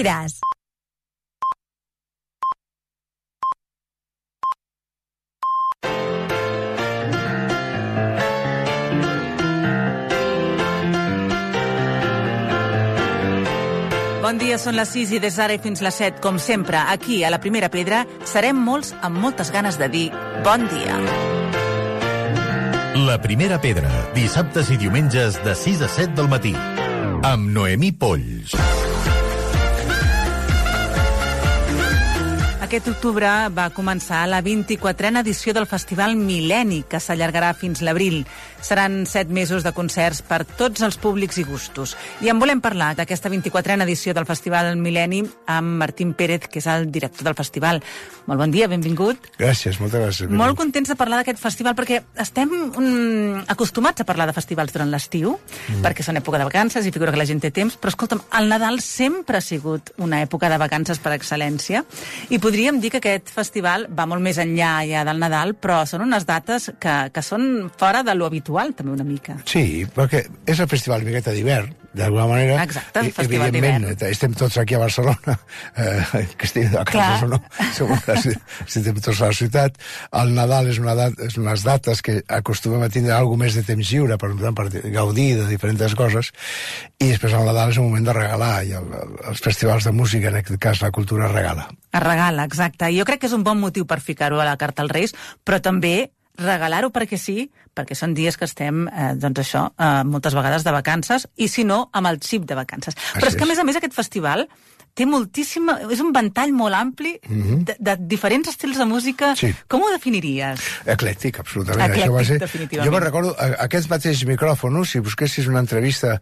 Iràs. Bon dia, són les 6 i des d'ara i fins les 7, com sempre, aquí, a la Primera Pedra, serem molts amb moltes ganes de dir bon dia. La Primera Pedra, dissabtes i diumenges de 6 a 7 del matí, amb Noemí Polls. Aquest octubre va començar la 24a edició del Festival Mil·lenni, que s'allargarà fins l'abril. Seran 7 mesos de concerts per tots els públics i gustos. I en volem parlar d'aquesta 24a edició del Festival Mil·lenni amb Martín Pérez, que és el director del festival. Molt bon dia, benvingut. Gràcies, moltes gràcies. Benvingut. Molt contents de parlar d'aquest festival, perquè estem acostumats a parlar de festivals durant l'estiu, perquè són època de vacances i figura que la gent té temps, però escolta'm, el Nadal sempre ha sigut una època de vacances per excel·lència, i podríem dir que aquest festival va molt més enllà ja del Nadal, però són unes dates que són fora de lo habitual, també una mica. Sí, perquè és el festival miqueta d'hivern, d'alguna manera. Exacte, el festival d'hivern. d'hivern. Estem tots aquí a Barcelona, que estigui de vacances o no, estem tots a la ciutat. El Nadal és unes dates que acostumem a tindre alguna més de temps lliure, per gaudir de diferents coses, i després el Nadal és un moment de regalar, i els festivals de música, en aquest cas la cultura regala. Es regala, exacte. Jo crec que és un bon motiu per ficar-ho a la carta als Reis, però també regalar-ho perquè sí, perquè són dies que estem, doncs això, moltes vegades de vacances, i si no, amb el xip de vacances. Però és que, a més, aquest festival té moltíssima... És un ventall molt ampli de diferents estils de música. Sí. Com ho definiries? Eclèctic, absolutament. Eclèctic, definitivament. Jo me'n recordo, aquests mateixos micròfons, si busquessis una entrevista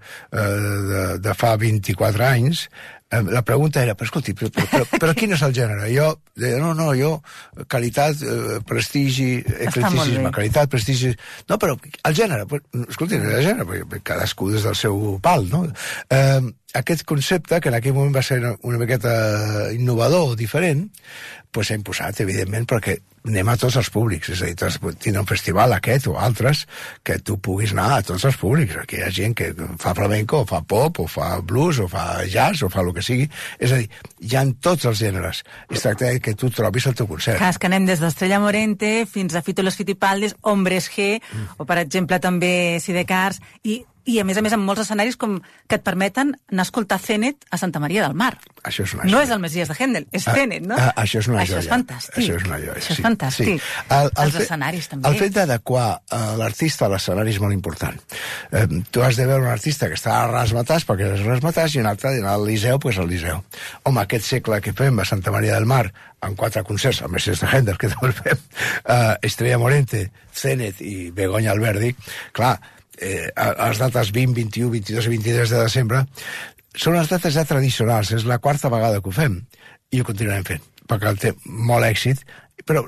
de fa 24 anys, la pregunta era, però escolti, però quin és el gènere? Jo deia, jo, qualitat, prestigi, eclecticisme, qualitat, prestigi... No, però el gènere, escolti, no hi ha gènere, cadascú des del seu pal, no? Aquest concepte, que en aquell moment va ser una miqueta innovador, diferent, doncs s'ha imposat, evidentment, perquè anem a tots els públics, és a dir, tindre un festival aquest o altres, que tu puguis anar a tots els públics. Aquí hi ha gent que fa flamenco, o fa pop, o fa blues, o fa jazz, o fa el que sigui. És a dir, hi ha tots els gèneres. Es tracta que tu trobis el teu concert. Clar, és que anem des d'Estrella Morente fins a Fito y los Fitipaldis, Hombres G, o per exemple també Sidecars, i a més, amb molts escenaris que et permeten anar a escoltar Zenet a Santa Maria del Mar. Això és una joia. No és el Messies de Handel, és Zenet, no? Això és una joia. Això és fantàstic. Això és una joia, Això és fantàstic. Sí. Els escenaris, també. El fet d'adequar l'artista a l'escenari és molt important. Tu has de veure un artista que està a Razzmatazz, perquè és Razzmatazz, i un altre al Liceu, doncs al Liceu. Home, aquest segle que fem a Santa Maria del Mar, amb 4 concerts, el Messies de Handel, que també el fem, Estrella Morente, Zenet i Begoña Alberdi, clar, les dates 20, 21, 22 i 23 de desembre són les dates ja tradicionals, és la 4ª vegada que ho fem i ho continuarem fent, perquè té molt èxit, però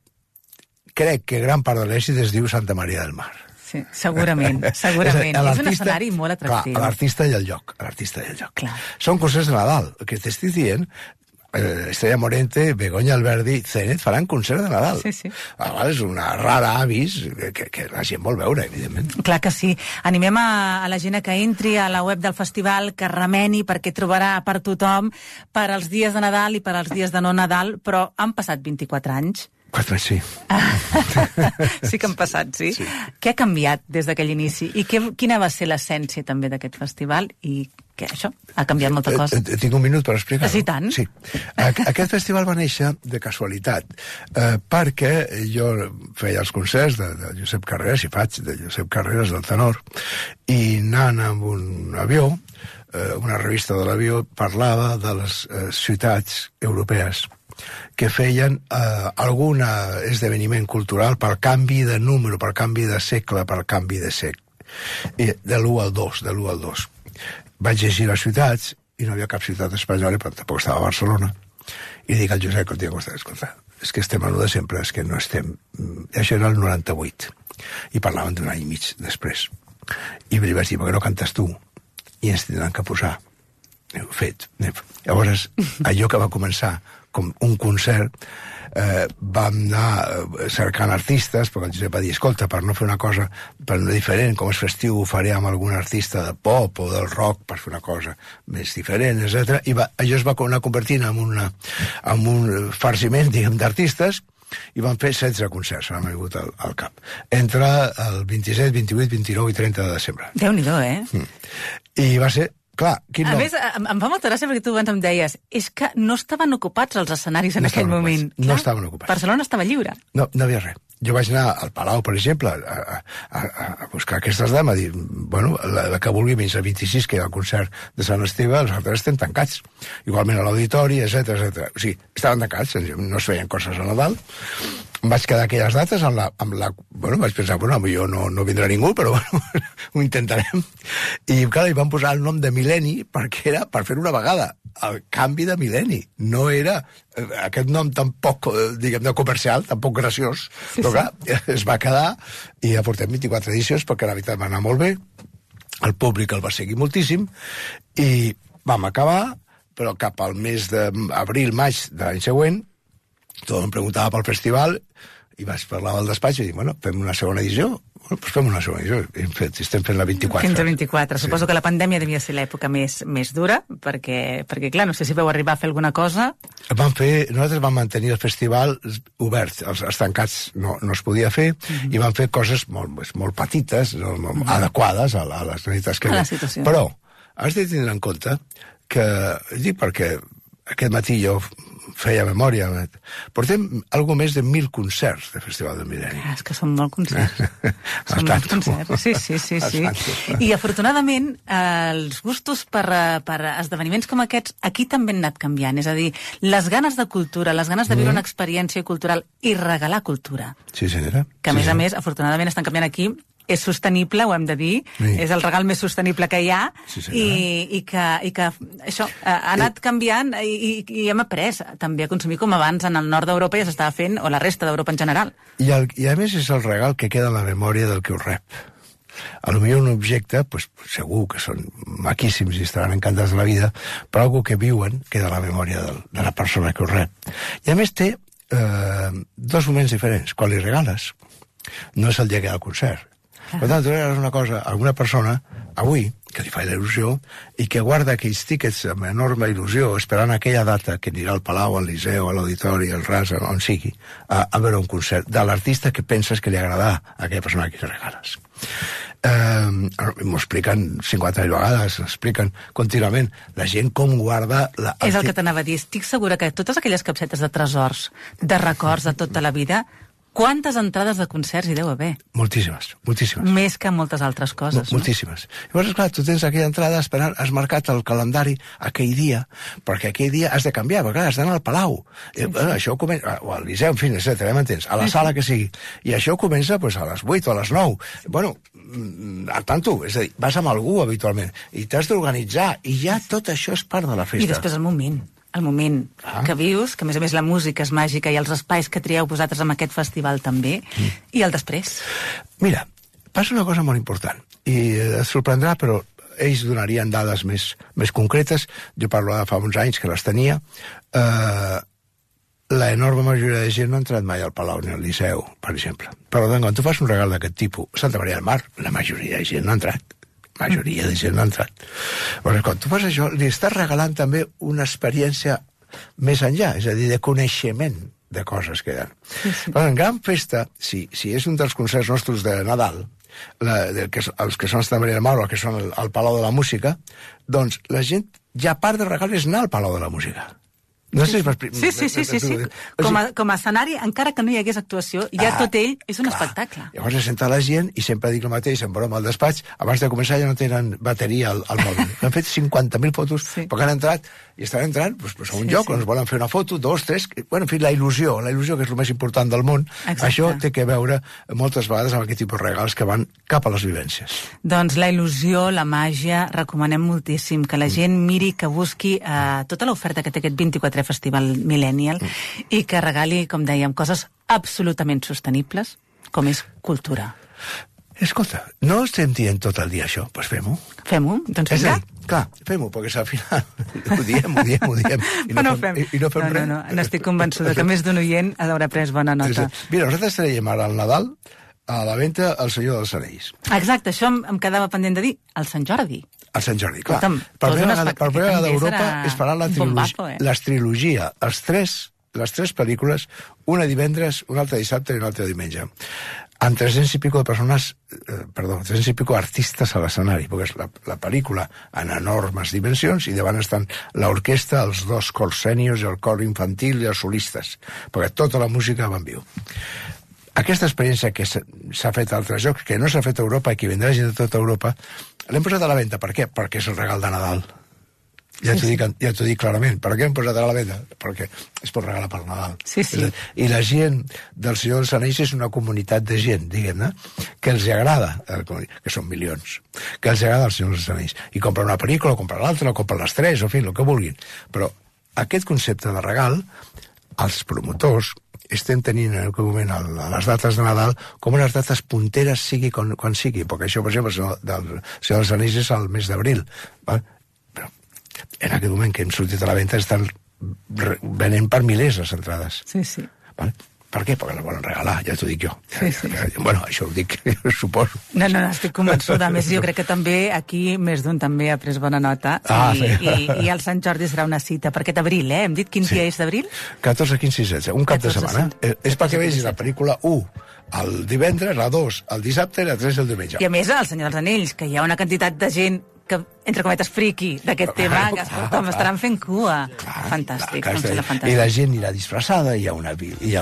crec que gran part de l'èxit es diu Santa Maria del Mar. Sí, segurament. És un escenari molt atractiu. Clar, l'artista i el lloc. Clar. Són concerts de Nadal, el que t'estic dient. Estrella Morente, Begoña Alberdi, Zenet faran concert de Nadal. Sí. A vegades és una rara avis que la gent vol veure, evidentment. Clar que sí. Animem a la gent que entri a la web del festival, que remeni, perquè trobarà per tothom, per als dies de Nadal i per als dies de no Nadal, però han passat 24 anys. 4, sí. Sí que han passat, sí? Què ha canviat des d'aquell inici? I quina va ser l'essència també d'aquest festival? I què, això? Ha canviat molta cosa? Tinc un minut per explicar-ho. Sí, tant. Sí. Aquest festival va néixer de casualitat, perquè jo feia els concerts de Josep Carreras, i faig de Josep Carreras, del tenor, i anant amb un avió, una revista de l'avió parlava de les ciutats europees que feien algun esdeveniment cultural pel canvi de número, pel canvi de segle, pel canvi de sec. De l'1 al 2. Vaig llegir les ciutats i no hi havia cap ciutat espanyola, però tampoc estava a Barcelona. I dic al Josep, escolta, és que estem a lo de sempre, és que no estem... Això era el 98. I parlaven d'un any i mig després. I li vaig dir, per què no cantes tu? I ens tindran que posar. Fet. Llavors, allò que va començar com un concert, vam anar cercant artistes, perquè el Josep va dir, escolta, per no fer una cosa per no diferent, com és festiu, ho faré amb algun artista de pop o del rock per fer una cosa més diferent, etc. I allò es va anar convertint en un farciment, diguem, d'artistes, i van fer 16 concerts, m'ha vingut al cap, entre el 27, 28, 29 i 30 de desembre. Déu-n'hi-do, I va ser, clar... A més, em fa molta gràcia perquè tu abans em deies és que no estaven ocupats els escenaris en aquell moment. No estaven ocupats. Barcelona estava lliure. No havia res. Jo vaig anar al Palau, per exemple, a buscar aquestes dames, a dir, bueno, la que vulgui menys el 26, que hi ha el concert de Sant Esteve, els altres estem tancats. Igualment a l'auditori, etc. O sigui, estaven tancats, no es feien coses a Nadal. Em vaig quedar aquelles dates bueno, vaig pensar, bueno, jo no vindrà ningú, però bueno, ho intentarem. I, clar, hi van posar el nom de mil·lenni perquè era per fer una vegada el canvi de mil·lenni. No era aquest nom tan poc, diguem, de comercial, tan poc graciós, però clar, es va quedar i ja portem 24 edicions perquè la veritat va anar molt bé, el públic el va seguir moltíssim i vam acabar, però cap al mes d'abril, maig de l'any següent, tothom em preguntava pel festival i vaig parlar al despatx i dir, bueno, fem una segona edició. Bueno, doncs fem una segona edició. Estem fent la 24. Fins a 24. Sí. Suposo que la pandèmia devia ser l'època més dura, perquè, clar, no sé si vau arribar a fer alguna cosa. Nosaltres vam mantenir el festival obert. Els tancats no es podia fer, i vam fer coses molt petites, molt adequades a les necessitats que hi havia. Però has de tenir en compte que, dic perquè aquest matí jo feia memòria, portem algo més de 1.000 concerts de Festival del Mil·lenni. És que són molts concerts. Són molts concerts. Sí. I afortunadament els gustos per esdeveniments com aquests aquí també han anat canviant. És a dir, les ganes de cultura, les ganes de viure una experiència cultural i regalar cultura. Sí, senyora. Que a més, afortunadament estan canviant aquí. És sostenible, ho hem de dir, és el regal més sostenible que hi ha, i que això ha anat canviant i hem après també a consumir com abans en el nord d'Europa ja s'estava fent, o la resta d'Europa en general. I a més és el regal que queda en la memòria del que ho rep. A lo millor un objecte, segur que són maquíssims i estaran encantats de la vida, però algo que viuen queda a la memòria de la persona que ho rep. I a més té dos moments diferents. Quan li regales, no és el dia que hi ha el concert. Per tant, tu regales una cosa a alguna persona, avui, que li fa il·lusió, i que guarda aquells tíquets amb enorme il·lusió, esperant aquella data que anirà al Palau, al Liceu, a l'Auditori, al RAS, on sigui, a veure un concert de l'artista que penses que li agradarà a aquella persona que li regales. M'ho expliquen 50.000 vegades, expliquen contínuament la gent com guarda... És el que t'anava a dir. Estic segura que totes aquelles capsetes de tresors, de records de tota la vida... Quantes entrades de concerts hi deu haver? Moltíssimes. Més que moltes altres coses. Moltíssimes. Llavors, clar, tu tens aquella entrada esperant, has marcat el calendari aquell dia, perquè aquell dia has de canviar, perquè clar, has d'anar al Palau. Això comença, o al Liceu, en fi, etcètera, m'entens? A la sala que sigui. I això comença a les 8 o a les 9. Bueno, al tanto, és a dir, vas amb algú habitualment, i t'has d'organitzar, i ja tot això és part de la festa. I després el moment que vius, que a més la música és màgica i els espais que trieu vosaltres amb aquest festival també, i el després. Mira, passa una cosa molt important, i et sorprendrà, però ells donarien dades més concretes. Jo parlo de fa uns anys que les tenia. La enorme majoria de gent no ha entrat mai al Palau ni al Liceu, per exemple. Per tant, quan tu fas un regal d'aquest tipus, Santa Maria del Mar, la majoria de gent no ha entrat. Majoria de gent no ha entrat. Però quan tu fas això, li estàs regalant també una experiència més enllà, és a dir, de coneixement de coses que hi ha. Però en gran festa, si és un dels concerts nostres de Nadal, els que són Santa Maria del Mar o els que són al Palau de la Música, doncs la gent ja part de regal és anar al Palau de la Música. No sé sí. Com a escenari, encara que no hi hagués actuació, ja tot ell és un espectacle. Llavors es senta la gent, i sempre dic el mateix, en broma al despatx, abans de començar ja no tenen bateria al mòbil. Han fet 50.000 fotos, perquè han entrat, i estan entrant a un lloc on es volen fer una foto, 2, 3... Bueno, en fi, la il·lusió, que és el més important del món. Exacte. Això té que veure moltes vegades amb aquest tipus de regals que van cap a les vivències. Doncs la il·lusió, la màgia, recomanem moltíssim que la gent miri, que busqui tota l'oferta que té aquest 24 Festival Millennial i que regali, com dèiem, coses absolutament sostenibles, com és cultura. Escolta, no estem dient tot el dia això, doncs fem-ho. Fem-ho, doncs És a vinga. dir, clar, fem-ho, perquè al final ho diem. I no fem res. No, n'estic convençuda que més d'un oient haurà pres bona nota. Mira, nosaltres traiem ara al Nadal a la venda El Senyor dels Anells. Exacte, això em quedava pendent de dir. El Sant Jordi. El Sant Jordi, clar. Escolta'm, Per tot un primera espectacle, vegada també d'Europa serà es farà un bombazo, les trilogia, les tres pel·lícules, una divendres, una altra dissabte i una altra diumenge. Amb 300 i pico de persones, 300 i pico artistes a l'escenari, perquè és la pel·lícula en enormes dimensions i davant estan l'orquestra, els dos cors sèniors, el cor infantil i els solistes, perquè tota la música va en viu. Aquesta experiència que s'ha fet a altres llocs, que no s'ha fet a Europa i que vindrà gent de tota Europa, l'hem posat a la venda. Per què? Perquè és el regal de Nadal. Ja t'ho dic clarament. Per què hem posat a la venda? Perquè es pot regalar per Nadal. Sí. I la gent del Senyor dels Anells és una comunitat de gent, diguem-ne, que els agrada, que són milions, que els agrada el Senyor dels Anells. I compren una pel·lícula, o compren l'altra, o compren les tres, o en fi, el que vulguin. Però aquest concepte de regal, els promotors estem tenint en aquest moment a les dates de Nadal com unes dates punteres sigui quan sigui, perquè això, per exemple, el Senyor dels Anells és al mes d'abril, val? Però en aquest moment que hem sortit a la venda estan venent per milers les entrades. Sí. Val? Per què? Perquè les volen regalar, ja t'ho dic jo. Sí. Bueno, això ho dic, suposo. No, estic convençuda. A més, jo crec que també aquí més d'un també ha pres bona nota. I el Sant Jordi serà una cita per aquest abril, Hem dit quin dia és d'abril? 14, 15 i 16, un cap de setmana. És perquè vegis la pel·lícula 1 el divendres, la 2 el dissabte i la 3 el diumenge. I a més, el Senyor dels Anells, que hi ha una quantitat de gent que, entre cometes, friqui d'aquest tema, que estaran fent cua. Fantàstic, em sembla fantàstic. I la gent anirà disfressada, hi ha una...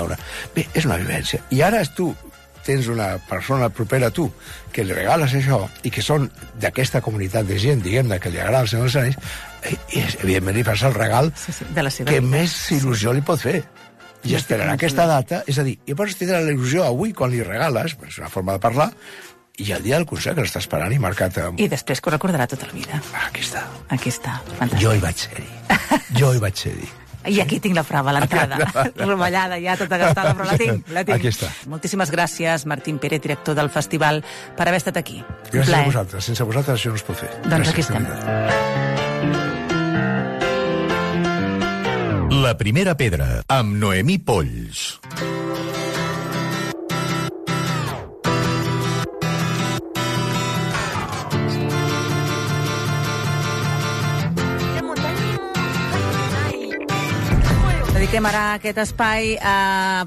Bé, és una vivència. I ara tu tens una persona propera a tu que li regales això i que són d'aquesta comunitat de gent, diguem-ne, que li agrada el Senyor dels Anells, i evidentment li fas el regal de la seva que vida. més il·lusió li pot fer. I esperarà aquesta data, és a dir, i pots tindre la il·lusió avui quan li regales, és una forma de parlar, i el dia del concert que l'està esperant i marcat I després que ho recordarà tota la vida. Aquí està. Fantàstic. Jo hi vaig ser-hi. I aquí tinc la prova, l'entrada. Rovellada ja, tota gastada, però la tinc. Aquí està. Moltíssimes gràcies, Martín Pérez, director del festival, per haver estat aquí. Gràcies a vosaltres. Sense vosaltres això no es pot fer. Doncs aquí estem. La primera pedra, amb Noemí Polls. Dediquem ara aquest espai a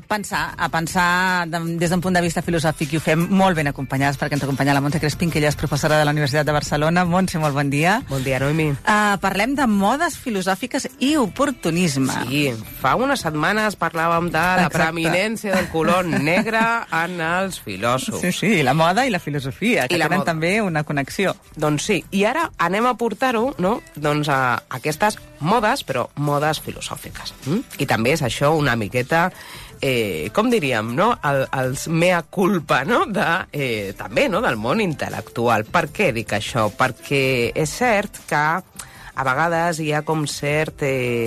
pensar des d'un punt de vista filosòfic, i ho fem molt ben acompanyats, perquè ens acompanya la Montse Crespin, que ella és professora de la Universitat de Barcelona. Montse, molt bon dia. Bon dia, Noemi. Parlem de modes filosòfiques i oportunisme. Sí, fa unes setmanes parlàvem de la preeminència del color negre en els filòsofs. Sí, la moda i la filosofia, que tenen també una connexió. Doncs sí, i ara anem a portar-ho, no?, doncs a aquestes modes, però modes filosòfiques. I també és això una miqueta, com diríem, no?, els mea culpa, no?, també, no?, del món intel·lectual. Per què dic això? Perquè és cert que a vegades hi ha com cert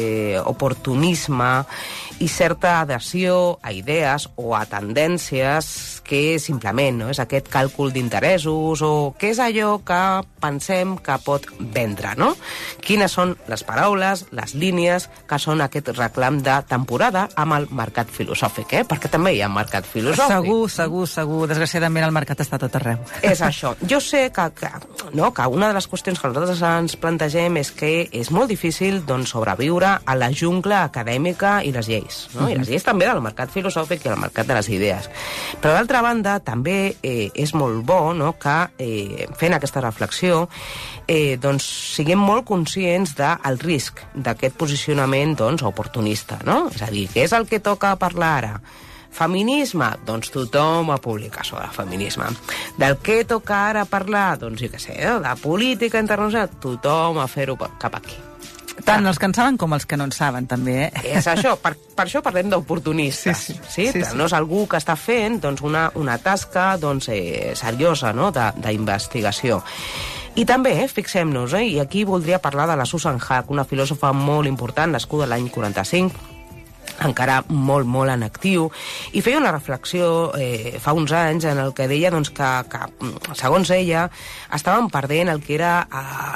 oportunisme i certa adhesió a idees o a tendències que simplement, no?, és aquest càlcul d'interessos o què és allò que pensem que pot vendre, no? Quines són les paraules, les línies que són aquest reclam de temporada amb el mercat filosòfic, perquè també hi ha mercat filosòfic. Segur. Desgraciadament el mercat està tot arreu. És això. Jo sé que una de les qüestions que nosaltres ens plantegem és que és molt difícil, doncs, sobreviure a la jungla acadèmica i les lleis, no? I les lleis també del mercat filosòfic i el mercat de les idees. Però d'altra banda, també és molt bo, no?, que fent aquesta reflexió doncs siguem molt conscients del risc d'aquest posicionament, doncs, oportunista, no? És a dir, què és el que toca parlar ara? Feminisme? Doncs tothom a publicar sobre feminisme. Del què toca ara parlar? Doncs, jo què sé, de política internacional? Tothom a fer-ho cap aquí. Tant els que en saben com els que no en saben, també, És això, per això parlem d'oportunistes. Sí. No és algú que està fent, doncs, una tasca, doncs, seriosa, no?, d'investigació. I també, fixem-nos, i aquí voldria parlar de la Susan Haack, una filòsofa molt important, nascuda l'any 45, encara molt, molt en actiu, i feia una reflexió fa uns anys en el que deia doncs, que segons ella, estàvem perdent el que era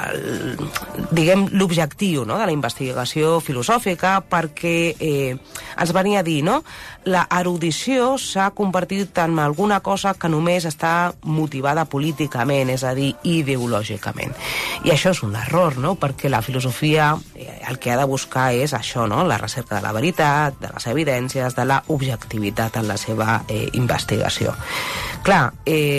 l'objectiu, no?, de la investigació filosòfica, perquè ens venia a dir, no?, la erudició s'ha convertit en alguna cosa que només està motivada políticament, és a dir, ideològicament. I això és un error, no?, perquè la filosofia el que ha de buscar és això, no?, la recerca de la veritat, de les evidències, de la objectivitat en la seva investigació. Clar,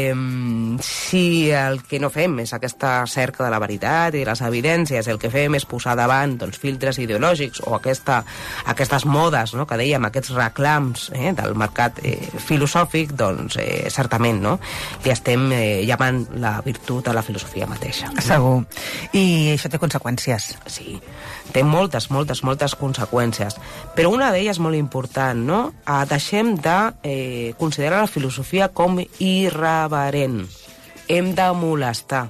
si el que no fem és aquesta cerca de la veritat i les evidències, el que fem és posar davant doncs, filtres ideològics o aquestes modes, no?, que dèiem, aquests reclams del mercat filosòfic, doncs certament, no?, li estem llamant la virtut a la filosofia mateixa. Segur. I això té conseqüències. Sí, té moltes conseqüències. Però una d'elles molt important, no? Deixem de considerar la filosofia com irreverent. Hem de molestar.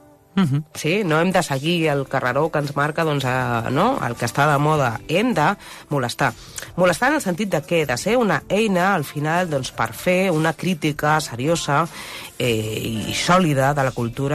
Sí? No hem de seguir el carreró que ens marca doncs, no? El que està de moda. Hem de molestar. Molestar en el sentit de què? De ser una eina, al final, doncs, per fer una crítica seriosa i sòlida de la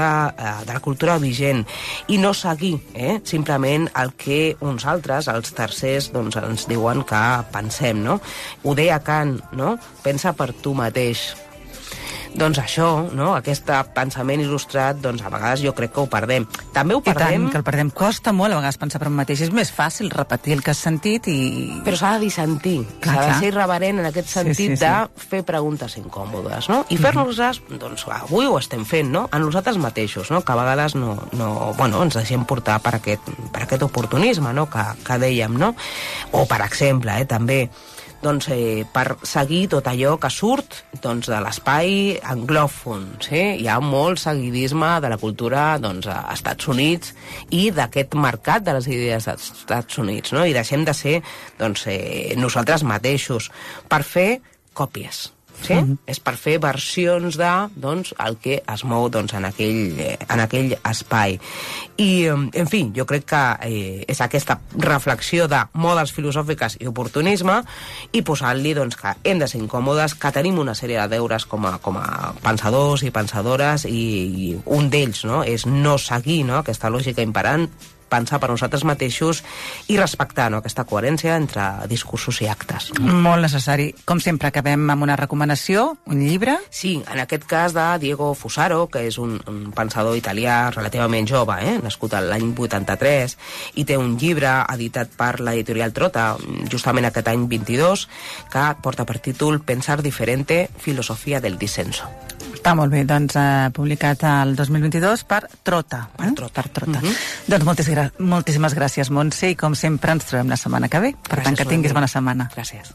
cultura vigent, i no seguir simplement el que uns altres, els tercers, doncs, ens diuen que pensem, no? Ho deia Kant, no? Pensa per tu mateix. Doncs això, no?, aquest pensament il·lustrat, doncs a vegades jo crec que ho perdem. També ho perdem... I tant, que el perdem. Costa molt a vegades pensar per un mateix. És més fàcil repetir el que has sentit i... Però s'ha de dissentir. S'ha de ser irreverent en aquest sentit de fer preguntes incòmodes, no? I fer-nos-les, doncs avui ho estem fent, no?, a nosaltres mateixos, no?, que a vegades ens deixem portar per aquest oportunisme, no?, que dèiem, no? O, per exemple, també... doncs, per seguir tot allò que surt doncs, de l'espai anglòfon. Sí? Hi ha molt seguidisme de la cultura doncs, als Estats Units i d'aquest mercat de les idees dels Estats Units, no? I deixem de ser doncs, nosaltres mateixos per fer còpies. Sí? És per fer versions de doncs, el que es mou doncs, en aquell espai. I, en fi, jo crec que és aquesta reflexió de modes filosòfiques i oportunisme i posant-li doncs, que hem de ser incòmodes, que tenim una sèrie de deures com a pensadors i pensadores i un d'ells, no?, és no seguir, no?, aquesta lògica imperant, pensar per nosaltres mateixos i respectar, no?, aquesta coherència entre discursos i actes. Molt necessari. Com sempre, acabem amb una recomanació, un llibre. Sí, en aquest cas de Diego Fusaro, que és un pensador italià relativament jove, nascut l'any 83, i té un llibre editat per l'editorial Trota, justament aquest any 22, que porta per títol Pensar diferente, filosofia del dissenso. Està molt bé, doncs publicat el 2022 per Trota. Per Trota. Doncs moltíssimes gràcies, Montse, i com sempre ens trobem la setmana que ve. Per tant, que tinguis bona setmana. Gràcies.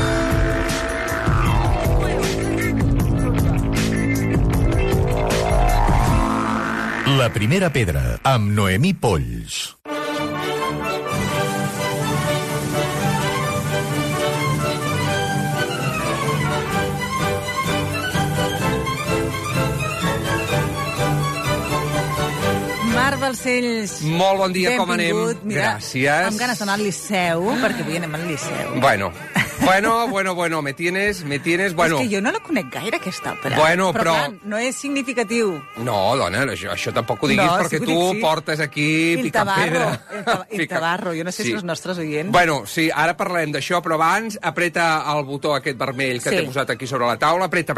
La primera pedra, amb Noemí Polls. Marc Balcells. Molt bon dia, com anem? Mira, gràcies. amb ganes d'anar al Liceu, perquè avui anem al Liceu. Bueno, me tienes, bueno. És que jo no la conec gaire, aquesta òpera. Bueno, però... clar, no és significatiu. No, dona, això tampoc ho diguis, perquè tu portes aquí picant pedra. Il Tabarro, jo no sé si els nostres oients... Bueno, sí, ara parlarem d'això, però abans apreta el botó aquest vermell que t'he posat aquí sobre la taula. Apreta.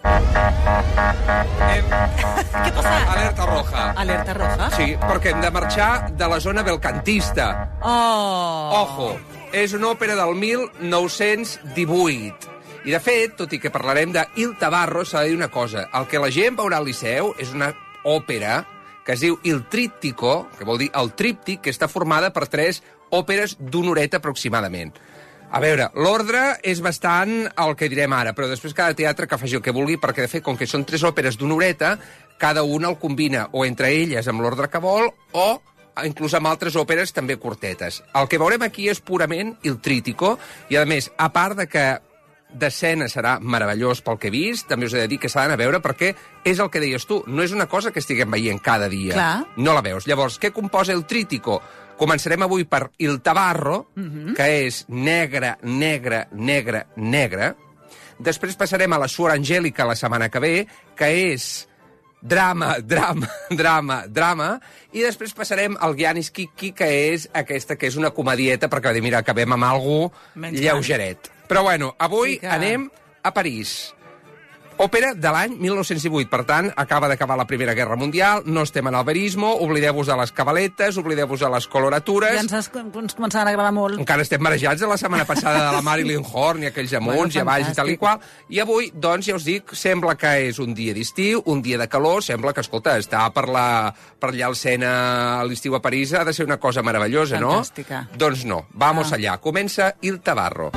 Què passa? Alerta roja. Alerta roja? Sí, perquè hem de marxar de la zona belcantista. Oh! Ojo, és una òpera del 1918. I, de fet, tot i que parlarem de Il Tabarro, s'ha de dir una cosa. El que la gent veurà al Liceu és una òpera que es diu Il Tríptico, que vol dir el tríptic, que està formada per 3 òperes d'una horeta aproximadament. A veure, l'ordre és bastant el que direm ara, però després cada teatre que faci el que vulgui, perquè, de fet, com que són 3 òperes d'una horeta, cada una el combina o entre elles amb l'ordre que vol o inclús amb altres òperes també curtetes. El que veurem aquí és purament Il Tríptico i, a més, a part de que d'escena serà meravellós pel que he vist, també us he de dir que s'ha d'anar a veure perquè és el que deies tu, no és una cosa que estiguem veient cada dia. Clar. No la veus. Llavors, què composa Il Tríptico? Començarem avui per Il Tabarro, que és negre, negre, negre, negre. Després passarem a La Suor Angélica la setmana que ve, que és drama, drama, drama, drama, i després passarem al Giannis Kiki, que és aquesta, que és una comedieta, perquè mira, acabem amb algú lleugeret. Però bueno, avui anem a París. Òpera de l'any 1918, per tant, acaba d'acabar la Primera Guerra Mundial, no estem en el verismo, oblideu-vos de les cabaletes, oblideu-vos de les coloratures... Ja ens començaven a agradar molt. Encara estem marejats de la setmana passada de la Marilyn Horne i aquells amunts i avalls i tal i qual. I avui, doncs, ja us dic, sembla que és un dia d'estiu, un dia de calor, sembla que, escolta, estar per allà al Sena a l'estiu a París ha de ser una cosa meravellosa, no? Fantàstica. Doncs no, vamos allà. Comença Il Tabarro.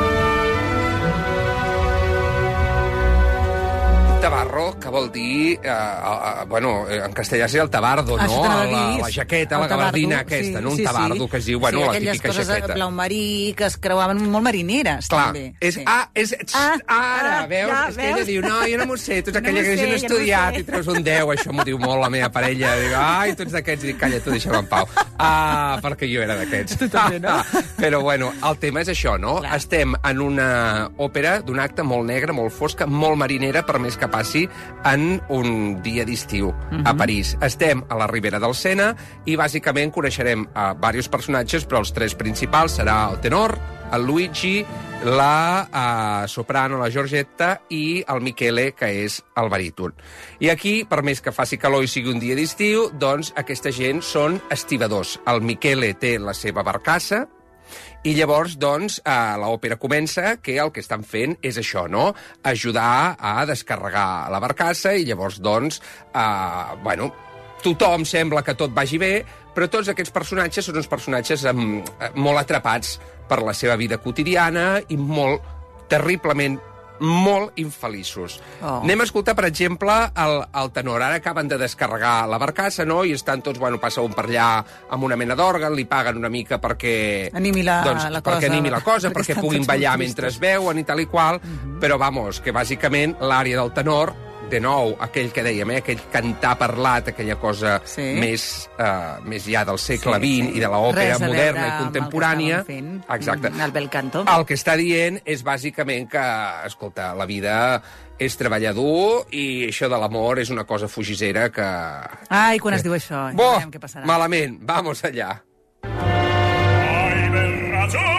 Tabarro, que vol dir... bueno, en castellà seria el tabardo, no? La jaqueta, la gabardina aquesta, no? Un tabardo que es diu, bueno, la típica jaqueta. Sí, aquelles coses blau marí que es creuaven molt marineres, també. Clar, ara, veus? És que ella diu, no, jo no m'ho sé, tots aquella que no he estudiat i treus un 10, això m'ho diu molt la meva parella. Dic, ai, tots d'aquests, dic, calla, tu deixa'm en pau. Perquè jo era d'aquests. Tu també, no? Però, bueno, el tema és això, no? Estem en una òpera d'un acte molt negre, molt fosca, molt marinera, per més que passi en un dia d'estiu a París. Estem a la Ribera del Sena i bàsicament coneixerem diversos personatges, però els tres principals serà el tenor, el Luigi, la soprano, la Giorgetta, i el Michele, que és el baríton. I aquí, per més que faci calor i sigui un dia d'estiu, doncs aquesta gent són estibadors. El Michele té la seva barcassa, i llavors, doncs, l'òpera comença que el que estan fent és això, no? Ajudar a descarregar la barcassa i llavors, doncs, bueno, tothom sembla que tot vagi bé, però tots aquests personatges són uns personatges molt atrapats per la seva vida quotidiana i molt, terriblement, molt infeliços. Anem a escoltar, per exemple, el tenor. Ara acaben de descarregar la barcassa, no? I estan tots, bueno, passa un per allà amb una mena d'òrgan, li paguen una mica perquè... Animi la cosa. Perquè puguin ballar mentre es veuen i tal i qual, però, vamos, que bàsicament l'àrea del tenor, de nou, aquell que dèiem, aquell cantar parlat, aquella cosa més ja del segle XX i de l'òpera moderna i contemporània. Exacte. El bel canto. El que està dient és bàsicament que, escolta, la vida és treballar dur i això de l'amor és una cosa fugissera que... Ai, quan es diu això? Bo, malament. Vamos allà. Hai ben ragione,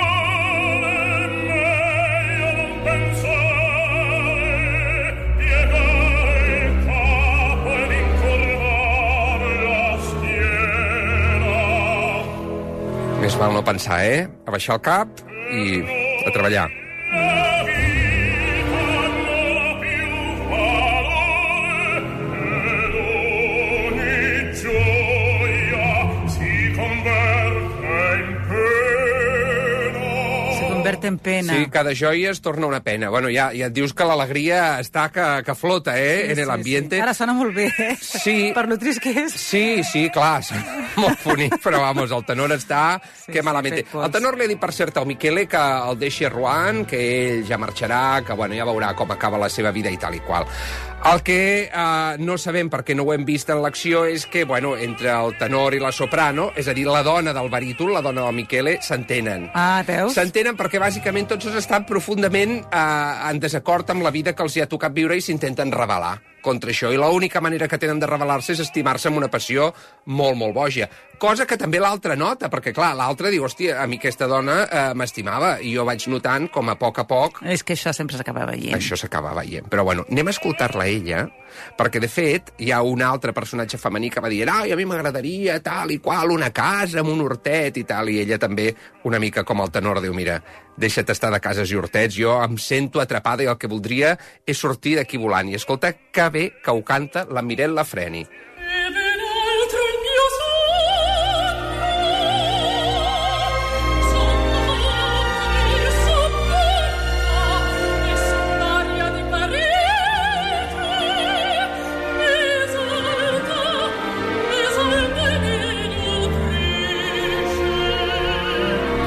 io non penso més val no pensar, abaixar el cap i a treballar. En pena. Sí, cada joia es torna una pena. Bueno, ja et dius que l'alegria està que flota, en l'ambiente. Ara sona molt bé, Sí. Per lo trist que és. Sí, clar, molt bonic, però vamos, el tenor està que malament. El tenor li ha dit, per cert, al Michele que el deixi a Rouen, que ell ja marxarà, que bueno, ja veurà com acaba la seva vida i tal i qual. El que no sabem, perquè no ho hem vist en l'acció, és que, bueno, entre el tenor i la soprano, és a dir, la dona del baríton, la dona del Michele, s'entenen. Veus? S'entenen perquè, bàsicament, tots estan profundament en desacord amb la vida que els hi ha tocat viure i s'intenten rebel·lar contra això, i l'única manera que tenen de rebel·lar-se és estimar-se amb una passió molt, molt boja. Cosa que també l'altre nota, perquè, clar, l'altre diu, hòstia, a mi aquesta dona m'estimava, i jo vaig notant com a poc... És que això sempre s'acaba veient. Això s'acaba veient. Però, bueno, anem a escoltar-la ella, perquè, de fet, hi ha un altre personatge femení que va dir, ai, a mi m'agradaria tal i qual, una casa amb un hortet i tal, i ella també, una mica com el tenor, diu, mira, deixa't estar de cases i hortets, jo em sento atrapada i el que voldria és sortir d'aquí volant. I escolta, que bé que ho canta la Mireille Lafreni.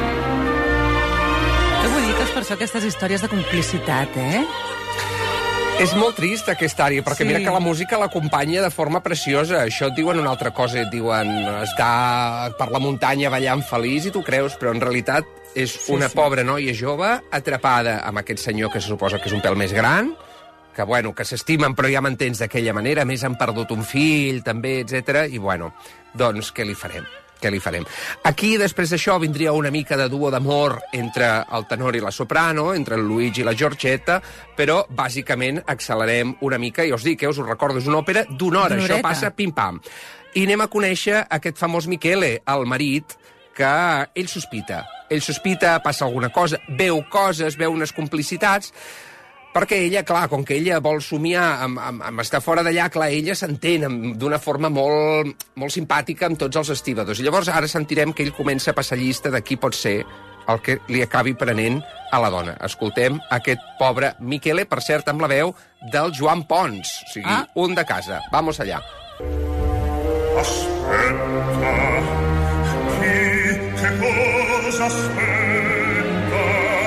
Aquestes històries de complicitat, És molt trist aquesta àrea, perquè Sí. mira que la música l'acompanya de forma preciosa. Això et diuen una altra cosa, et diuen està per la muntanya ballant feliç i tu creus, però en realitat és una pobra noia jove atrapada amb aquest senyor que se suposa que és un pèl més gran, que, bueno, que s'estimen, però ja m'entens d'aquella manera, a més han perdut un fill, també, etc. I, bueno, doncs, què li farem? Què li farem? Aquí, després d'això, vindria una mica de duo d'amor entre el tenor i la soprano, entre el Luigi i la Giorgetta, però, bàsicament, accelerem una mica, i us dic, us ho recordo, és una òpera d'una hora, D'una això horeta. passa pim-pam. I anem a conèixer aquest famós Michele, el marit, que ell sospita, passa alguna cosa, veu coses, veu unes complicitats, perquè ella, clar, com que ella vol somiar amb estar fora d'allà, clar, ella s'entén d'una forma molt, molt simpàtica amb tots els estibadors. I llavors ara sentirem que ell comença a passar llista de qui pot ser el que li acabi prenent a la dona. Escoltem aquest pobre Michele, per cert, amb la veu del Joan Pons, o sigui, un de casa. Vamos allà. Aspetta, che cosa aspetta?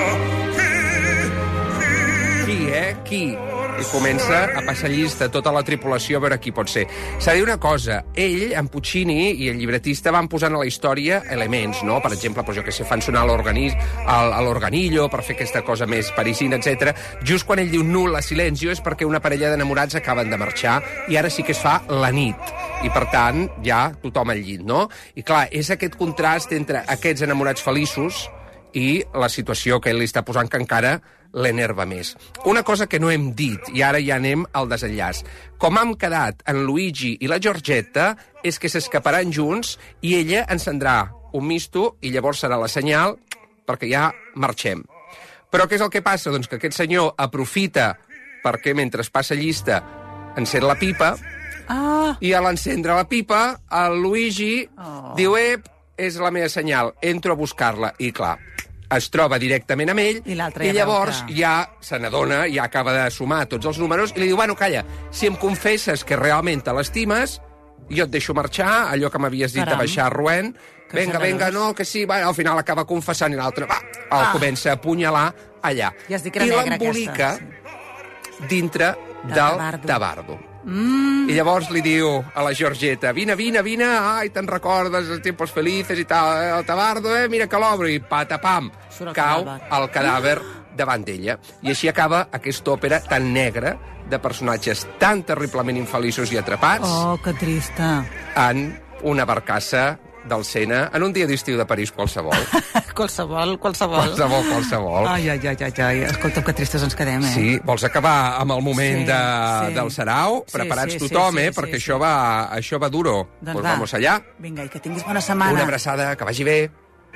Qui? I comença a passar llista tota la tripulació a veure qui pot ser. S'ha de dir una cosa, ell, en Puccini i el llibretista van posant a la història elements, no? Per exemple, jo que sé, fan sonar l'organillo per fer aquesta cosa més parisina, etc. Just quan ell diu nulla silencio és perquè una parella d'enamorats acaben de marxar i ara sí que es fa la nit. I, per tant, ja tothom al llit, no? I, clar, és aquest contrast entre aquests enamorats feliços i la situació que ell li està posant que encara l'enerva més. Una cosa que no hem dit, i ara ja anem al desenllaç. Com hem quedat en Luigi i la Giorgetta, és que s'escaparan junts i ella encendrà un misto i llavors serà la senyal perquè ja marxem. Però què és el que passa? Doncs que aquest senyor aprofita perquè mentre passa llista encén la pipa i a l'encendre la pipa el Luigi diu és la meva senyal, entro a buscar-la. I clar, es troba directament amb ell I l'altre i ja llavors veu que- ja se n'adona, ja acaba de sumar tots els números i li diu, bueno, calla, si em confesses que realment te l'estimes, jo et deixo marxar, allò que m'havies dit de Caram. baixar a Rouen, Que venga, generós. no, que sí, bueno, al final acaba confessant i l'altre el comença a apunyalar allà. Ja has dit que era I negra, l'embolica aquesta, dintre del tabardo. tabardo. I llavors li diu a la Giorgetta, vine, ai, te'n recordes els tiempos felices i tal, el tabardo, mira que l'obro, i patapam, Surt el cau cadàver. el cadàver davant d'ella. I així acaba aquesta òpera tan negra de personatges tan terriblement infeliços i atrapats Oh, que trista. en una barcassa del Sena, en un dia d'estiu de París qualsevol. Qualsevol. Qualsevol. Ai. Escolta, que tristes ens quedem, Sí, vols acabar amb el moment Sí. del sarau? Sí, Preparats sí, tothom, sí, perquè sí. això va duro. Doncs Pues va. vamos allà. Vinga, i que tinguis bona setmana. Una abraçada, que vagi bé.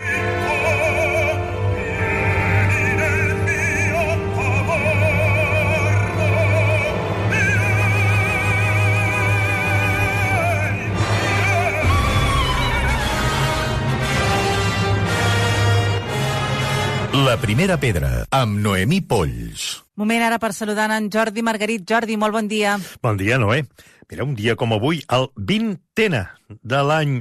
La primera pedra, amb Noemí Polls. Moment ara per saludar en Jordi Margarit. Jordi, molt bon dia. Bon dia, Noé. Mira, un dia com avui, el 20è de l'any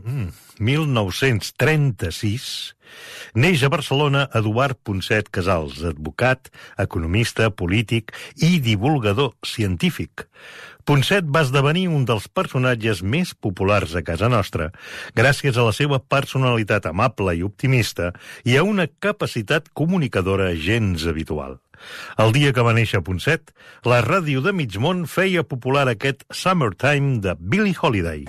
1936, neix a Barcelona Eduard Ponset Casals, advocat, economista, polític i divulgador científic. Ponset va esdevenir un dels personatges més populars a casa nostra gràcies a la seva personalitat amable i optimista i a una capacitat comunicadora gens habitual. El dia que va néixer Ponset, la ràdio de mig món feia popular aquest Summertime de Billie Holiday.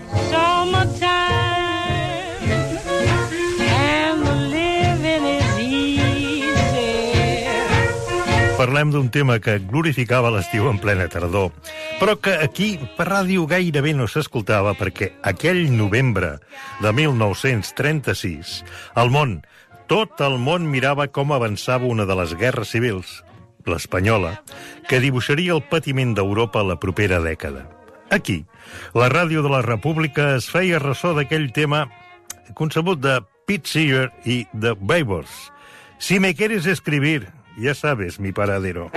Parlem d'un tema que glorificava l'estiu en plena tardor, però que aquí, per ràdio, gairebé no s'escoltava perquè aquell novembre de 1936, el món, tot el món mirava com avançava una de les guerres civils, l'espanyola, que dibuixaria el patiment d'Europa la propera dècada. Aquí, la ràdio de la República es feia ressò d'aquell tema concebut de Pete Seeger i The Waivers. Si me quieres escribir, ya sabes mi paradero.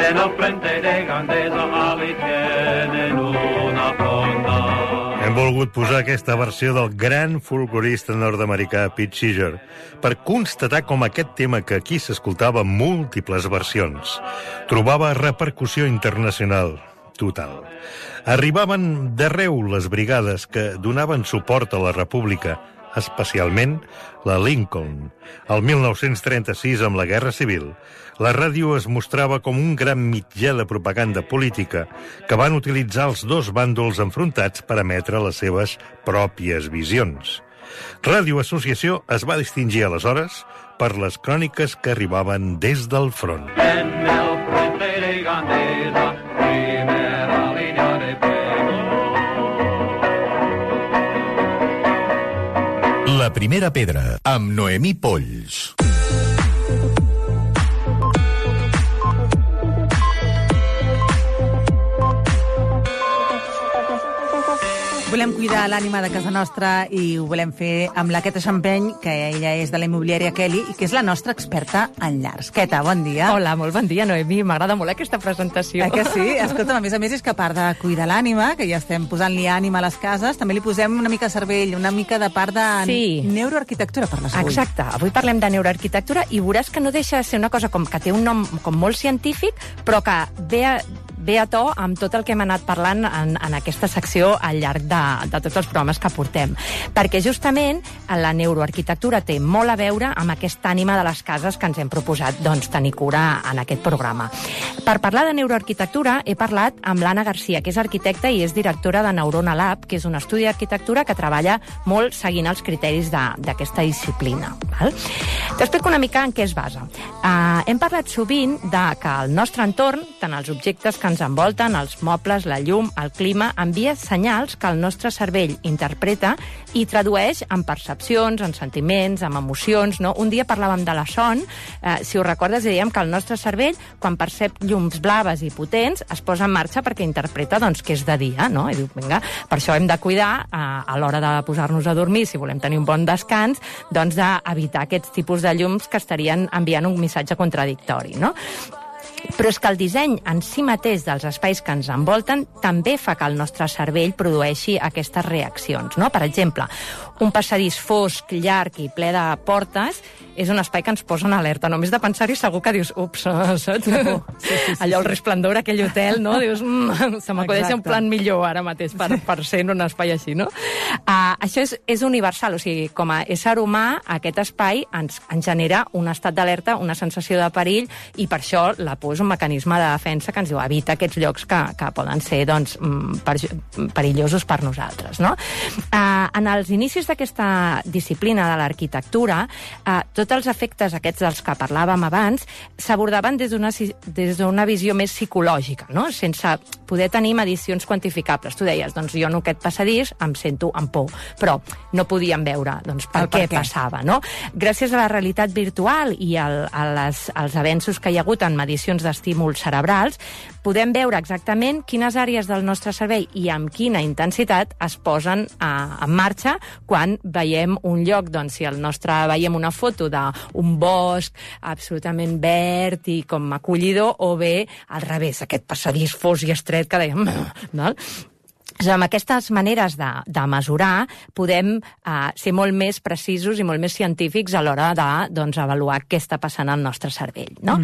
Hem volgut posar aquesta versió del gran folclorista nord-americà Pete Seeger per constatar com aquest tema, que aquí s'escoltava en múltiples versions, trobava repercussió internacional total. Arribaven d'arreu les brigades que donaven suport a la República, especialment la Lincoln. El 1936, amb la Guerra Civil, la ràdio es mostrava com un gran mitjà de propaganda política que van utilitzar els dos bàndols enfrontats per emetre les seves pròpies visions. Ràdio Associació es va distingir aleshores per les cròniques que arribaven des del front. La primera pedra, amb Noemí Polls. Volem cuidar l'ànima de casa nostra i ho volem fer amb la Queta Champeny, que ella és de la immobiliària Kelly i que és la nostra experta en llars. Queta, bon dia. Hola, molt bon dia, Noemí. M'agrada molt aquesta presentació. Que sí? Escolta'm, a més és que a part de cuidar l'ànima, que ja estem posant-li ànima a les cases, també li posem una mica de cervell, una mica de part de neuroarquitectura per les avui. Exacte. Avui parlem de neuroarquitectura i veuràs que no deixa de ser una cosa com que té un nom com molt científic, però que ve a to amb tot el que hem anat parlant en aquesta secció al llarg de tots els programes que portem. Perquè justament la neuroarquitectura té molt a veure amb aquesta ànima de les cases que ens hem proposat tenir cura en aquest programa. Per parlar de neuroarquitectura he parlat amb l'Anna Garcia, que és arquitecta i és directora de Neurona Lab, que és un estudi d'arquitectura que treballa molt seguint els criteris d'aquesta disciplina. Val? T'explico una mica en què es basa. Hem parlat sovint que el nostre entorn, tant els objectes que ens envolten, els mobles, la llum, el clima, envia senyals que el nostre cervell interpreta i tradueix en percepcions, en sentiments, en emocions. No? Un dia parlàvem de la son, si ho recordes, dèiem que el nostre cervell, quan percep llums blaves i potents, es posa en marxa perquè interpreta que és de dia. No? I diu, vinga, per això hem de cuidar a l'hora de posar-nos a dormir, si volem tenir un bon descans, d'evitar aquests tipus de llums que estarien enviant un missatge contradictori. No? Però és que el disseny en si mateix dels espais que ens envolten també fa que el nostre cervell produeixi aquestes reaccions. No? Per exemple, un passadís fosc, llarg i ple de portes és un espai que ens posa en alerta. Només de pensar-hi segur que dius, ups, saps? Allò, el resplendor, aquell hotel, no? Dius, se m'acudeix un plan millor ara mateix per ser en un espai així, no? Això és universal, o sigui, com a ésser humà, aquest espai ens genera un estat d'alerta, una sensació de perill, i per això la por és un mecanisme de defensa que ens diu evita aquests llocs que poden ser perillosos per nosaltres, no? En els inicis d'aquesta disciplina de l'arquitectura, tots els efectes aquests dels que parlàvem abans s'abordaven des d'una visió més psicològica, no? Sense poder tenir medicions quantificables. Tu deies, jo en aquest passadís em sento amb por, però no podíem veure per què passava, no? Gràcies a la realitat virtual i als avenços que hi ha hagut en medicions d'estímuls cerebrals, podem veure exactament quines àrees del nostre cervell i amb quina intensitat es posen en marxa quan veiem un lloc, si veiem una foto d'un bosc absolutament verd i com acollidor, o bé al revés, aquest passadís fosc i estret que dèiem, no? Amb aquestes maneres de mesurar podem ser molt més precisos i molt més científics a l'hora d'avaluar què està passant al nostre cervell. No?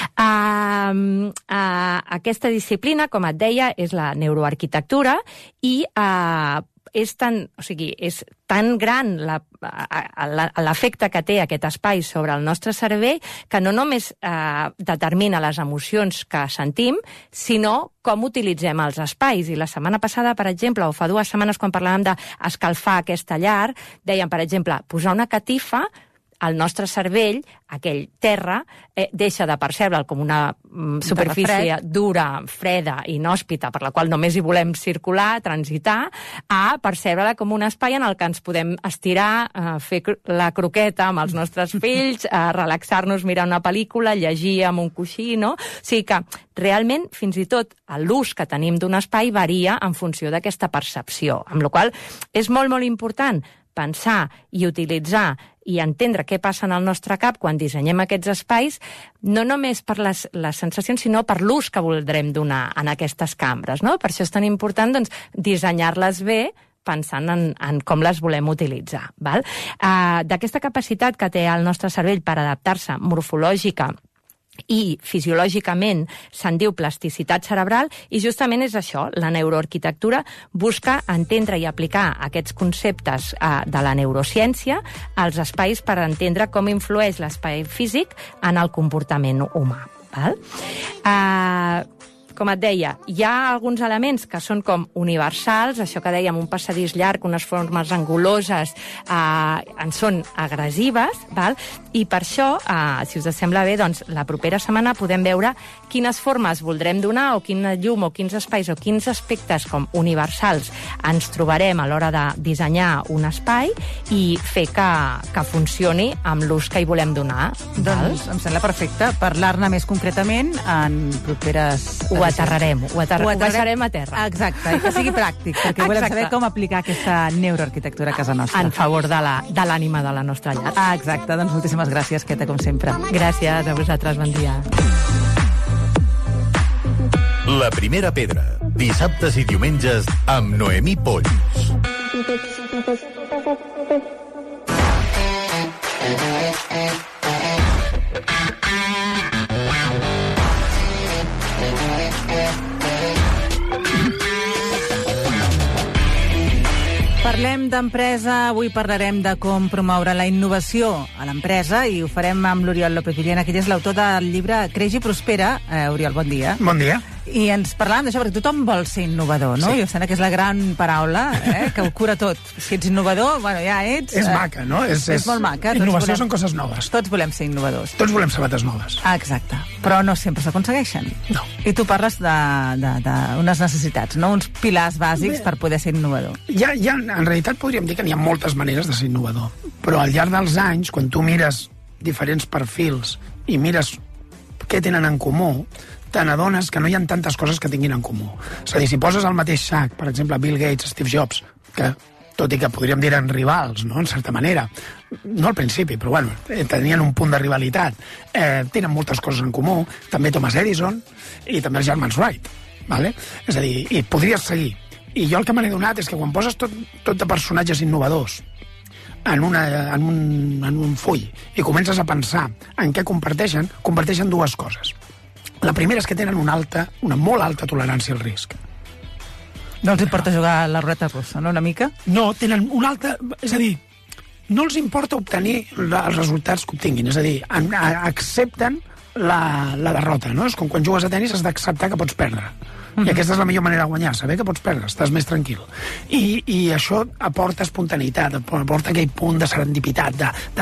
Aquesta disciplina, com et deia, és la neuroarquitectura i és tan gran l'efecte que té aquest espai sobre el nostre cervell que no només determina les emocions que sentim, sinó com utilitzem els espais. I la setmana passada, per exemple, o fa 2 setmanes, quan parlàvem d'escalfar aquesta llar, dèiem, per exemple, posar una catifa, el nostre cervell, aquell terra, deixa de percebre'l com una superfície dura, freda i inhòspita, per la qual només hi volem circular, transitar, a percebre-la com un espai en el que ens podem estirar, fer la croqueta amb els nostres fills, relaxar-nos mirant una pel·lícula, llegir amb un coixí, no? O sigui que realment, fins i tot, l'ús que tenim d'un espai varia en funció d'aquesta percepció, amb la qual cosa és molt, molt important pensar i utilitzar i entendre què passa en el nostre cap quan dissenyem aquests espais, no només per les sensacions, sinó per l'ús que voldrem donar en aquestes cambres. No? Per això és tan important dissenyar-les bé, pensant en com les volem utilitzar. D'aquesta capacitat que té el nostre cervell per adaptar-se morfològica i fisiològicament se'n diu plasticitat cerebral, i justament és això, la neuroarquitectura busca entendre i aplicar aquests conceptes de la neurociència als espais per entendre com influeix l'espai físic en el comportament humà. Val? Com et deia, hi ha alguns elements que són com universals, això que dèiem, un passadís llarg, unes formes anguloses, en són agressives, val? I per això, si us sembla bé, doncs, la propera setmana podem veure quines formes voldrem donar, o quina llum, o quins espais, o quins aspectes com universals ens trobarem a l'hora de dissenyar un espai i fer que funcioni amb l'ús que hi volem donar. Doncs em sembla perfecte parlar-ne més concretament en properes... Ho aterrarem, ho deixarem a terra. Exacte, i que sigui pràctic, perquè volem saber com aplicar aquesta neuroarquitectura a casa nostra. En favor de l'ànima de la nostra llar. Exacte, doncs moltíssimes gràcies, Queta, com sempre. Gràcies a vosaltres, bon dia. La primera pedra, dissabtes i diumenges amb Noemí Polls. Parlem d'empresa, avui parlarem de com promoure la innovació a l'empresa i ho farem amb l'Oriol López Villena, que ell és l'autor del llibre Creix i Prospera. Oriol, bon dia. Bon dia. I ens parlàvem d'això, perquè tothom vol ser innovador, no? Sí. I em sembla que és la gran paraula, que ho cura tot. Si ets innovador, bueno, ja ets... És maca, no? És molt maca. Innovació són coses noves. Tots volem ser innovadors. Tots volem sabates noves. Exacte. Però no sempre s'aconsegueixen. No. I tu parles d'unes necessitats, no? Uns pilars bàsics per poder ser innovador. En realitat podríem dir que n'hi ha moltes maneres de ser innovador. Però al llarg dels anys, quan tu mires diferents perfils i mires què tenen en comú, te n'adones que no hi ha tantes coses que tinguin en comú. És a dir, si poses al mateix sac, per exemple, Bill Gates, Steve Jobs, que tot i que podríem dir eren rivals, no?, en certa manera, no al principi, però bueno, tenien un punt de rivalitat, tenen moltes coses en comú, també Thomas Edison i també els germans Wright, ¿vale? És a dir, i podries seguir. I jo el que me n'he donat és que quan poses tot de personatges innovadors en un full i comences a pensar en què comparteixen dues coses. La primera és que tenen una molt alta tolerància al risc. No els importa jugar a la ruleta russa, no, una mica? No, tenen una alta... És a dir, no els importa obtenir els resultats que obtinguin. És a dir, accepten la derrota, no? És com quan jugues a tenis has d'acceptar que pots perdre. I aquesta és la millor manera de guanyar, saber que pots perdre, estàs més tranquil. I això aporta espontaneïtat, aporta aquell punt de serendipitat,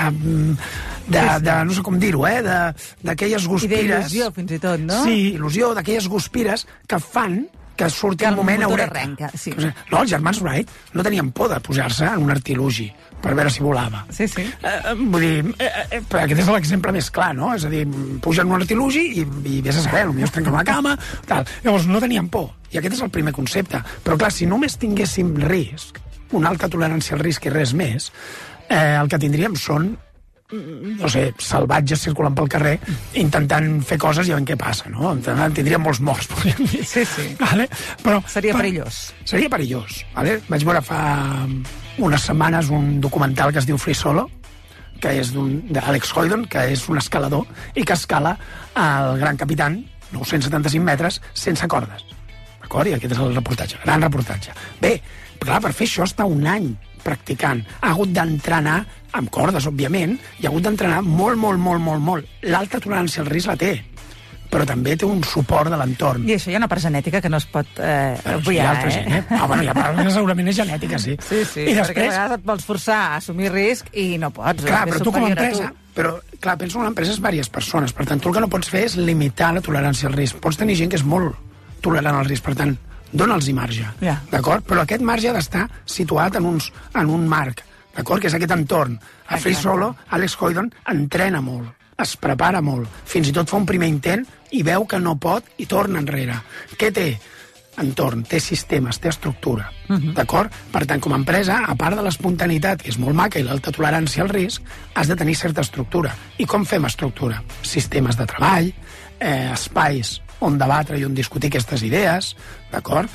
de no sé com dir-ho, d'aquelles guspires... I d'il·lusió, fins i tot, no? Sí, il·lusió, d'aquelles guspires que fan que surti un moment eureka. Sí. No, els germans Wright no tenien por de posar-se en un artilugi per veure si volava. Sí, sí. Vull dir, aquest és l'exemple més clar, no? És a dir, pugen un artilugi i vés a saber, potser es trenquen una cama, tal. Llavors, no tenien por. I aquest és el primer concepte. Però, clar, si només tinguéssim risc, una alta tolerància al risc i res més, el que tindríem són, no sé, salvatges circulant pel carrer intentant fer coses i veient què passa, no? Tindríem molts morts, podríem dir. Sí, sí. Vale? Però, seria perillós. Seria perillós, vale? Vaig veure fa unes setmanes un documental que es diu Free Solo, que és d'Alex Hoydon, que és un escalador i que escala el Gran Capitán, 975 metres, sense cordes. D'acord? I aquest és el reportatge, gran reportatge. Bé, clar, per fer això està un any practicant. Ha hagut d'entrenar amb cordes, òbviament, i ha hagut d'entrenar molt. L'alta tolerància al risc la té, però també té un suport de l'entorn. I això hi ha una part genètica que no es pot obviar, Bueno, hi ha part que segurament és genètica, sí. Sí, i després... perquè a vegades et vols forçar a assumir risc i no pots. Clar, però tu com a empresa... Però, clar, penso que una empresa és diverses persones, per tant, tu el que no pots fer és limitar la tolerància al risc. Pots tenir gent que és molt tolerant al risc, per tant, dona'ls marge, d'acord? Però aquest marge ha d'estar situat en un marc, d'acord? Que és aquest entorn. A Free Solo, Alex Hoydon entrena molt, es prepara molt, fins i tot fa un primer intent i veu que no pot i torna enrere. Què té? Entorn, té sistemes, té estructura, d'acord? Per tant, com a empresa, a part de l'espontaneïtat, que és molt maca, i l'alta tolerància al risc, has de tenir certa estructura. I com fem estructura? Sistemes de treball, espais on debatre i on discutir aquestes idees, d'acord?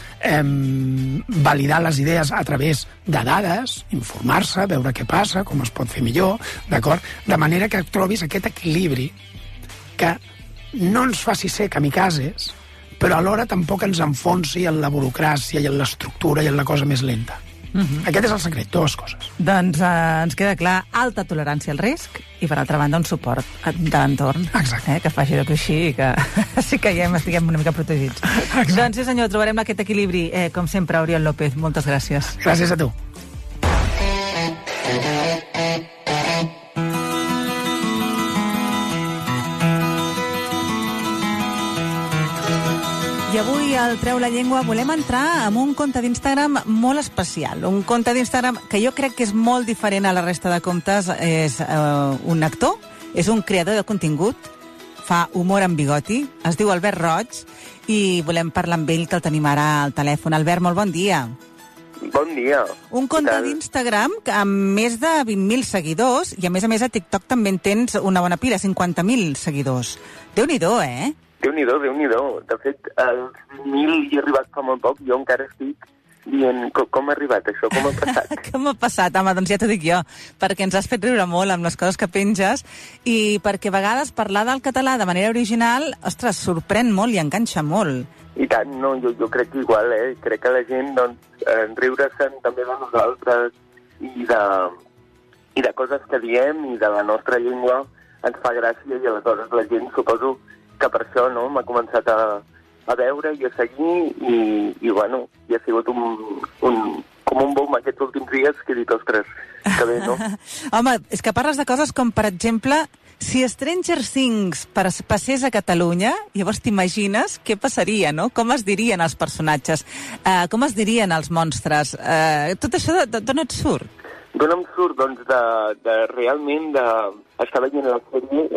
Validar les idees a través de dades, informar-se, veure què passa, com es pot fer millor, d'acord? De manera que trobis aquest equilibri que no ens faci ser kamikazes, però alhora tampoc ens enfonsi en la burocràcia i en l'estructura i en la cosa més lenta. Aquest és el secret, dues coses. Doncs ens queda clar, alta tolerància al risc i, per altra banda, un suport de l'entorn. Exacte. Que faci de coixí i que sí que ja estiguem una mica protegits. Exacte. Doncs sí, senyor, trobarem aquest equilibri. Com sempre, Oriol López, moltes gràcies. Gràcies a tu. I avui al Treu la Llengua volem entrar en un compte d'Instagram molt especial. Un compte d'Instagram que jo crec que és molt diferent a la resta de comptes. És un actor, és un creador de contingut, fa humor amb bigoti, es diu Albert Roig, i volem parlar amb ell, que el tenim ara al telèfon. Albert, molt bon dia. Bon dia. Un compte d'Instagram amb més de 20.000 seguidors, i a més a TikTok també en tens una bona pila, 50.000 seguidors. Déu-n'hi-do, eh? Déu-n'hi-do, Déu-n'hi-do. De fet, als 1.000 hi he arribat fa molt poc, jo encara estic dient com ha arribat això, com ha passat. Com ha passat? Home, doncs ja t'ho dic jo, perquè ens has fet riure molt amb les coses que penges i perquè a vegades parlar del català de manera original, ostres, sorprèn molt i enganxa molt. I tant, no, jo crec que igual, crec que la gent, doncs, riure-se'n també de nosaltres i de coses que diem i de la nostra llengua ens fa gràcia i aleshores la gent, suposo, que per això no m'ha començat a veure i a seguir i bueno, i ha sigut com un boom aquests últims dies que he dit, ostres, que bé, no? Home, és que parles de coses com, per exemple, si Stranger Things passés a Catalunya, llavors t'imagines què passaria, no? Com es dirien els personatges? Com es dirien els monstres? Tot això d'on et surt? D'on em surt? Doncs de realment d'estar veient la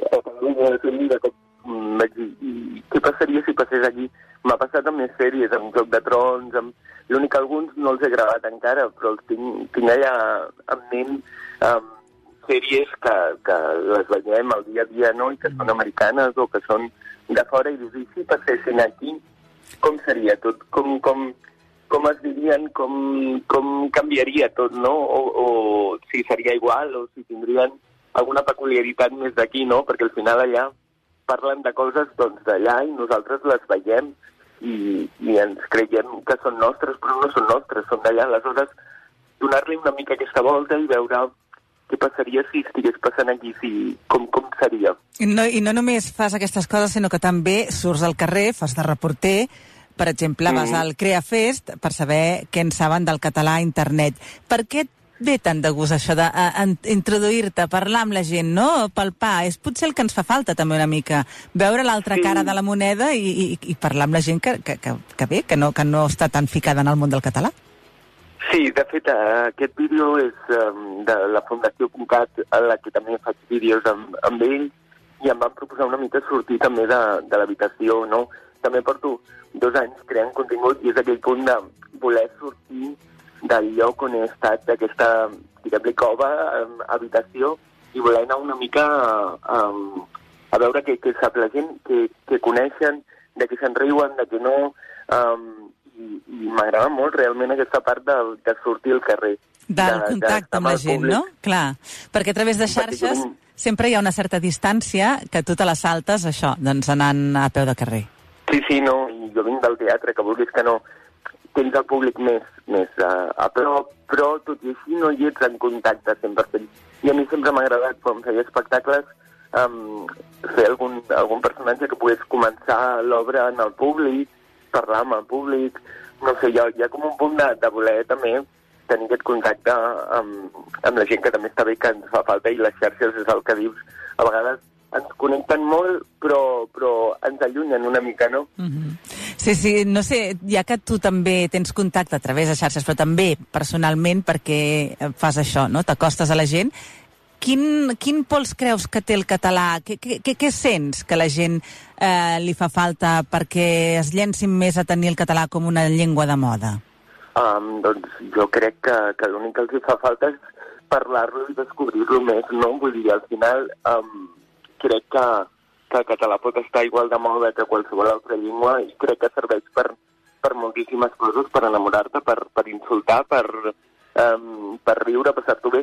sèrie de cop vaig dir, què passaria si passés aquí? M'ha passat amb més sèries, amb Joc de Trons, l'únic que alguns no els he gravat encara, però els tinc allà en ment sèries que les veiem al dia a dia, no?, i que són americanes o que són de fora, i dius, i si passessin aquí, com seria tot? Com es dirien, com canviaria tot, no? O si seria igual, o si tindrien alguna peculiaritat més d'aquí, no? Perquè al final allà parlen de coses doncs d'allà i nosaltres les veiem i ens creiem que són nostres, però no són nostres, són d'allà. Aleshores, donar-li una mica aquesta volta i veure què passaria si estigués passant aquí, com seria. I no només fas aquestes coses, sinó que també surts al carrer, fas de reporter, per exemple, vas al CreaFest per saber què en saben del català a internet. Per què ve tant de gust això d'introduir-te, parlar amb la gent, no? Palpar. És potser el que ens fa falta també una mica. Veure l'altra cara de la moneda i parlar amb la gent que bé, que no està tan ficada en el món del català. Sí, de fet, aquest vídeo és de la Fundació Concat, a la que també faig vídeos amb ells, i em van proposar una mica sortir també de l'habitació, no? També porto 2 anys creant contingut i és aquell punt de voler sortir del lloc on he estat, d'aquesta, diguem-li, cova, habitació, i voler anar una mica a veure què sap la gent, què coneixen, de què se'n riuen, de què no, i m'agrada molt realment aquesta part de sortir al carrer. Del contacte amb la gent, no? Clar, perquè a través de xarxes sempre hi ha una certa distància que tu te la saltes, això, doncs anant a peu de carrer. Sí, no, i jo vinc del teatre, que vulguis que no, tens el públic més a prop, però tot i així no hi ets en contacte 100%. I a mi sempre m'ha agradat, quan feia espectacles, fer algun personatge que pogués començar l'obra en el públic, parlar amb el públic, no sé, hi ha com un punt de voler també tenir aquest contacte amb la gent que també està bé, que ens fa falta, i les xarxes és el que dius. A vegades ens connecten molt, però ens allunyen una mica, no? Sí, no sé, ja que tu també tens contacte a través de xarxes, però també personalment perquè fas això, no? T'acostes a la gent. Quin pols creus que té el català? Què sents que la gent li fa falta perquè es llencin més a tenir el català com una llengua de moda? Doncs jo crec que l'únic que els fa falta és parlar-lo i descobrir-lo més, no? Vull dir, al final crec que el català pot estar igual de moda que qualsevol altra llengua i crec que serveix per moltíssimes coses, per enamorar-te, per insultar, per riure, passar-t'ho bé.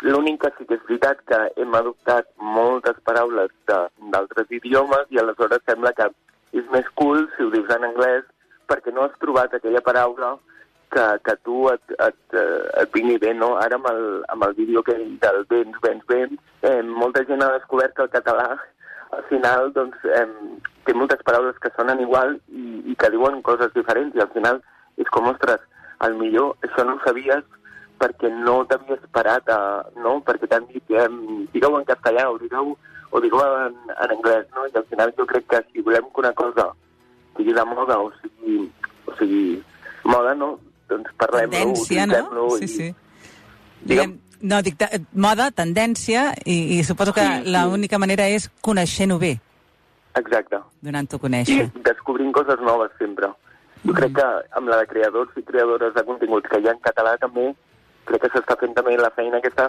L'únic que sí que és veritat que hem adoptat moltes paraules d'altres idiomes i aleshores sembla que és més cool si ho dius en anglès perquè no has trobat aquella paraula que tu et vingui bé, no? Ara amb el vídeo que del vens, molta gent ha descobert que el català al final doncs, té moltes paraules que sonen igual i que diuen coses diferents i al final és com, ostres, al millor això no ho sabies perquè no t'havies parat, no? Perquè t'han dit, digueu en castellà o digueu en anglès, no? I al final jo crec que si volem que una cosa sigui de moda o sigui moda, no? Doncs parlem-lo, tendència, no? Sí. Digue'm. No, dic moda, tendència, i suposo que l'única manera és coneixent-ho bé. Exacte. Donant-ho a conèixer. I descobrint coses noves sempre. Jo crec que amb la de creadors i creadores de continguts que hi ha en català també, crec que s'està fent també la feina aquesta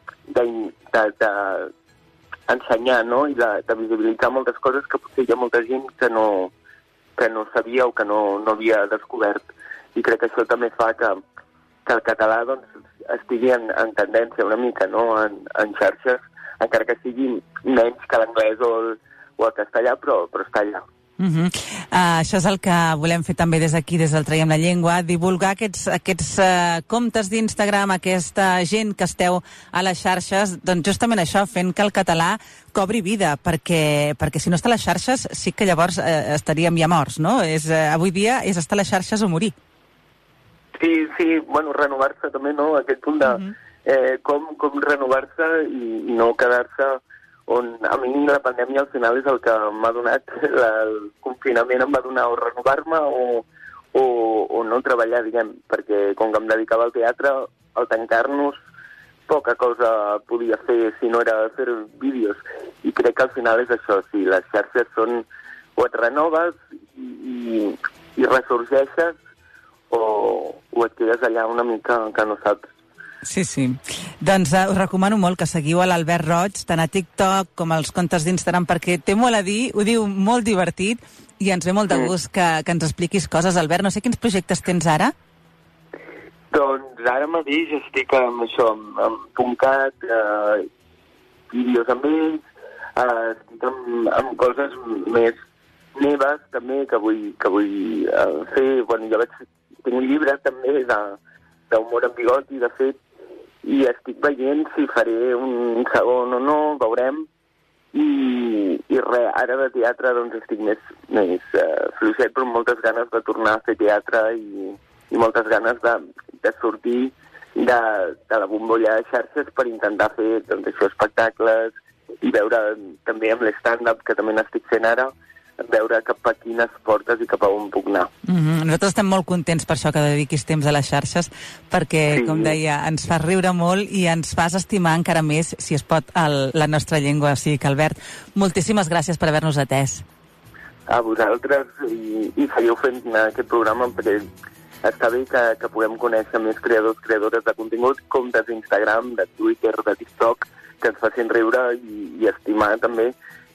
d'ensenyar, no? I de visibilitzar moltes coses que potser hi ha molta gent que no sabia o que no havia descobert. I crec que això també fa que el català doncs, estigui en tendència una mica, no? En xarxes, encara que sigui menys que l'anglès o el castellà, però està allà. Això és el que volem fer també des d'aquí, des del Traiem la Llengua, divulgar aquests comptes d'Instagram, aquesta gent que esteu a les xarxes, doncs justament això, fent que el català cobri vida, perquè si no està a les xarxes sí que llavors estaríem ja morts, no? Avui dia és estar a les xarxes o morir. Sí, bueno, renovar-se també, no? Aquest punt de com renovar-se i no quedar-se on a mi la pandèmia al final és el que m'ha donat, el confinament em va donar o renovar-me o no treballar, diguem, perquè com que em dedicava al teatre, al tancar-nos, poca cosa podia fer si no era fer vídeos. I crec que al final és això, si les xarxes són o et renoves i ressorgeixes o et quedes allà una mica que no saps. Sí. Doncs us recomano molt que seguiu a l'Albert Roig, tant a TikTok com als comptes d'Instagram, perquè té molt a dir, ho diu molt divertit, i ens ve molt de gust que ens expliquis coses. Albert, no sé quins projectes tens ara? Doncs ara mateix estic amb això, amb .cat, vídeos amb ells, estic amb coses més meves també que vull fer. Bueno, jo tinc un llibre també d'humor en bigoti, de fet, i estic veient si faré un segon o no, veurem. I res, ara de teatre doncs estic més fluixet, però amb moltes ganes de tornar a fer teatre i moltes ganes de sortir de la bombolla de xarxes per intentar fer doncs, això, espectacles i veure també amb l'stand-up que també n'estic fent ara, veure cap a quines portes i cap a on puc anar. Nosaltres estem molt contents per això que dediquis temps a les xarxes, perquè, com deia, ens fas riure molt i ens fas estimar encara més, si es pot, la nostra llengua. O sigui que, Albert, moltíssimes gràcies per haver-nos atès. A vosaltres, i seguiu fent aquest programa, perquè està bé que puguem conèixer més creadores de contingut, comptes d'Instagram, de Twitter, de TikTok, que ens facin riure i estimar també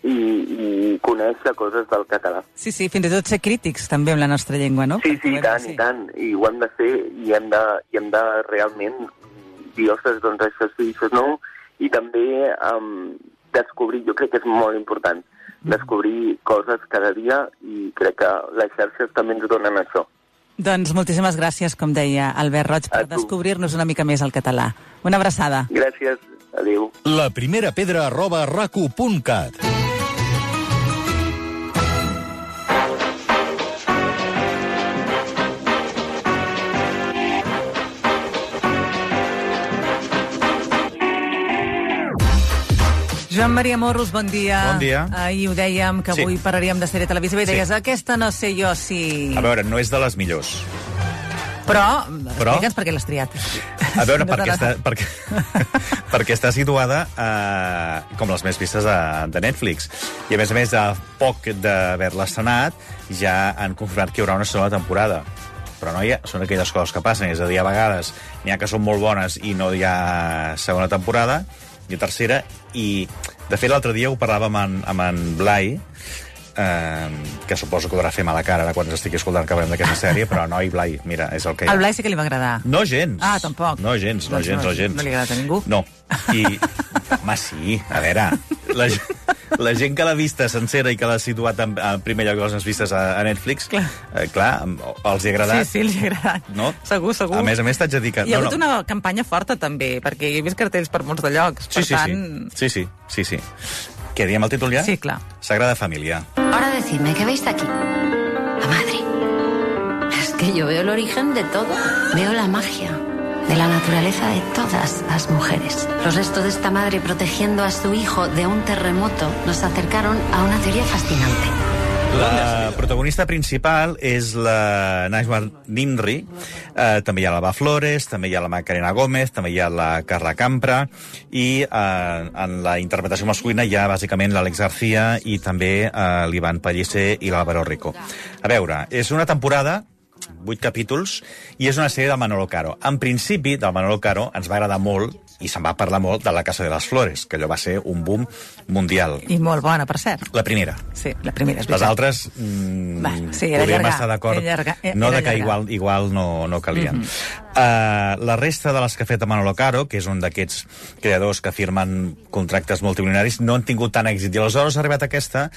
i conèixer coses del català. Sí, fins i tot ser crítics també amb la nostra llengua, no? Sí, i tant, i ho hem de fer, i hem de realment dir, ostres, doncs això sí, això no, i també descobrir, jo crec que és molt important, descobrir coses cada dia, i crec que les xarxes també ens donen això. Doncs moltíssimes gràcies, com deia Albert Roig, per descobrir-nos una mica més el català. Una abraçada. Gràcies, adéu. La primera pedra @racu.cat. Joan Maria Morros, bon dia. Bon dia. Ahir ho dèiem, que avui parlaríem de sèrie televisiva i deies, aquesta no sé jo si... A veure, no és de les millors. Però explica'ns per què l'has triat. A veure, perquè està situada com les més vistes de Netflix. I a més, a poc d'haver-la estrenat, ja han confirmat que hi haurà una segona temporada. Però, noia, són aquelles coses que passen. És a dir, a vegades n'hi ha que són molt bones i no hi ha segona temporada, i tercera, i de fet l'altre dia ho parlàvem amb en Blai, que suposo que haurà fer mala cara ara quan estigui escoltant que parlem d'aquesta sèrie, però noi, Blai, mira, és el que hi ha. Al Blai sí que li va agradar. No gens. Ah, tampoc. No gens. No li ha agradat a ningú. No. Home, sí, a veure, la gent que l'ha vista sencera i que l'ha situat en primer lloc de les vistes a Netflix, clar, els hi ha agradat. Sí, els hi ha agradat. No? Segur. A més, t'haig de dir que... Hi ha hagut una campanya forta, també, perquè he vist cartells per molts de llocs. Sí. Què, diem el títol ja? Sí, clar. Sagrada Familia. Ahora decidme, ¿qué veis aquí? La madre. Es que yo veo el origen de todo. Veo la magia de la naturaleza de todas las mujeres. Los restos de esta madre protegiendo a su hijo de un terremoto nos acercaron a una teoría fascinante. La protagonista principal és la Najwa Nimri, també hi ha l'Alba Flores, també hi ha la Macarena Gómez, també hi ha la Carla Campra, i en la interpretació masculina hi ha bàsicament l'Àlex García i també l'Ivan Pellicer i l'Álvaro Rico. A veure, és una temporada 8 capítols, i és una sèrie del Manolo Caro. En principi, del Manolo Caro ens va agradar molt, i se'n va parlar molt, de La Casa de les Flores, que allò va ser un boom mundial. I molt bona, per cert. La primera. Sí, la primera, és veritat. Les altres, podríem estar d'acord. No, de que igual no calien. La resta de les que ha fet a Manolo Caro, que és un d'aquests creadors que firmen contractes multimilionaris, no han tingut tant èxit. I aleshores ha arribat aquesta,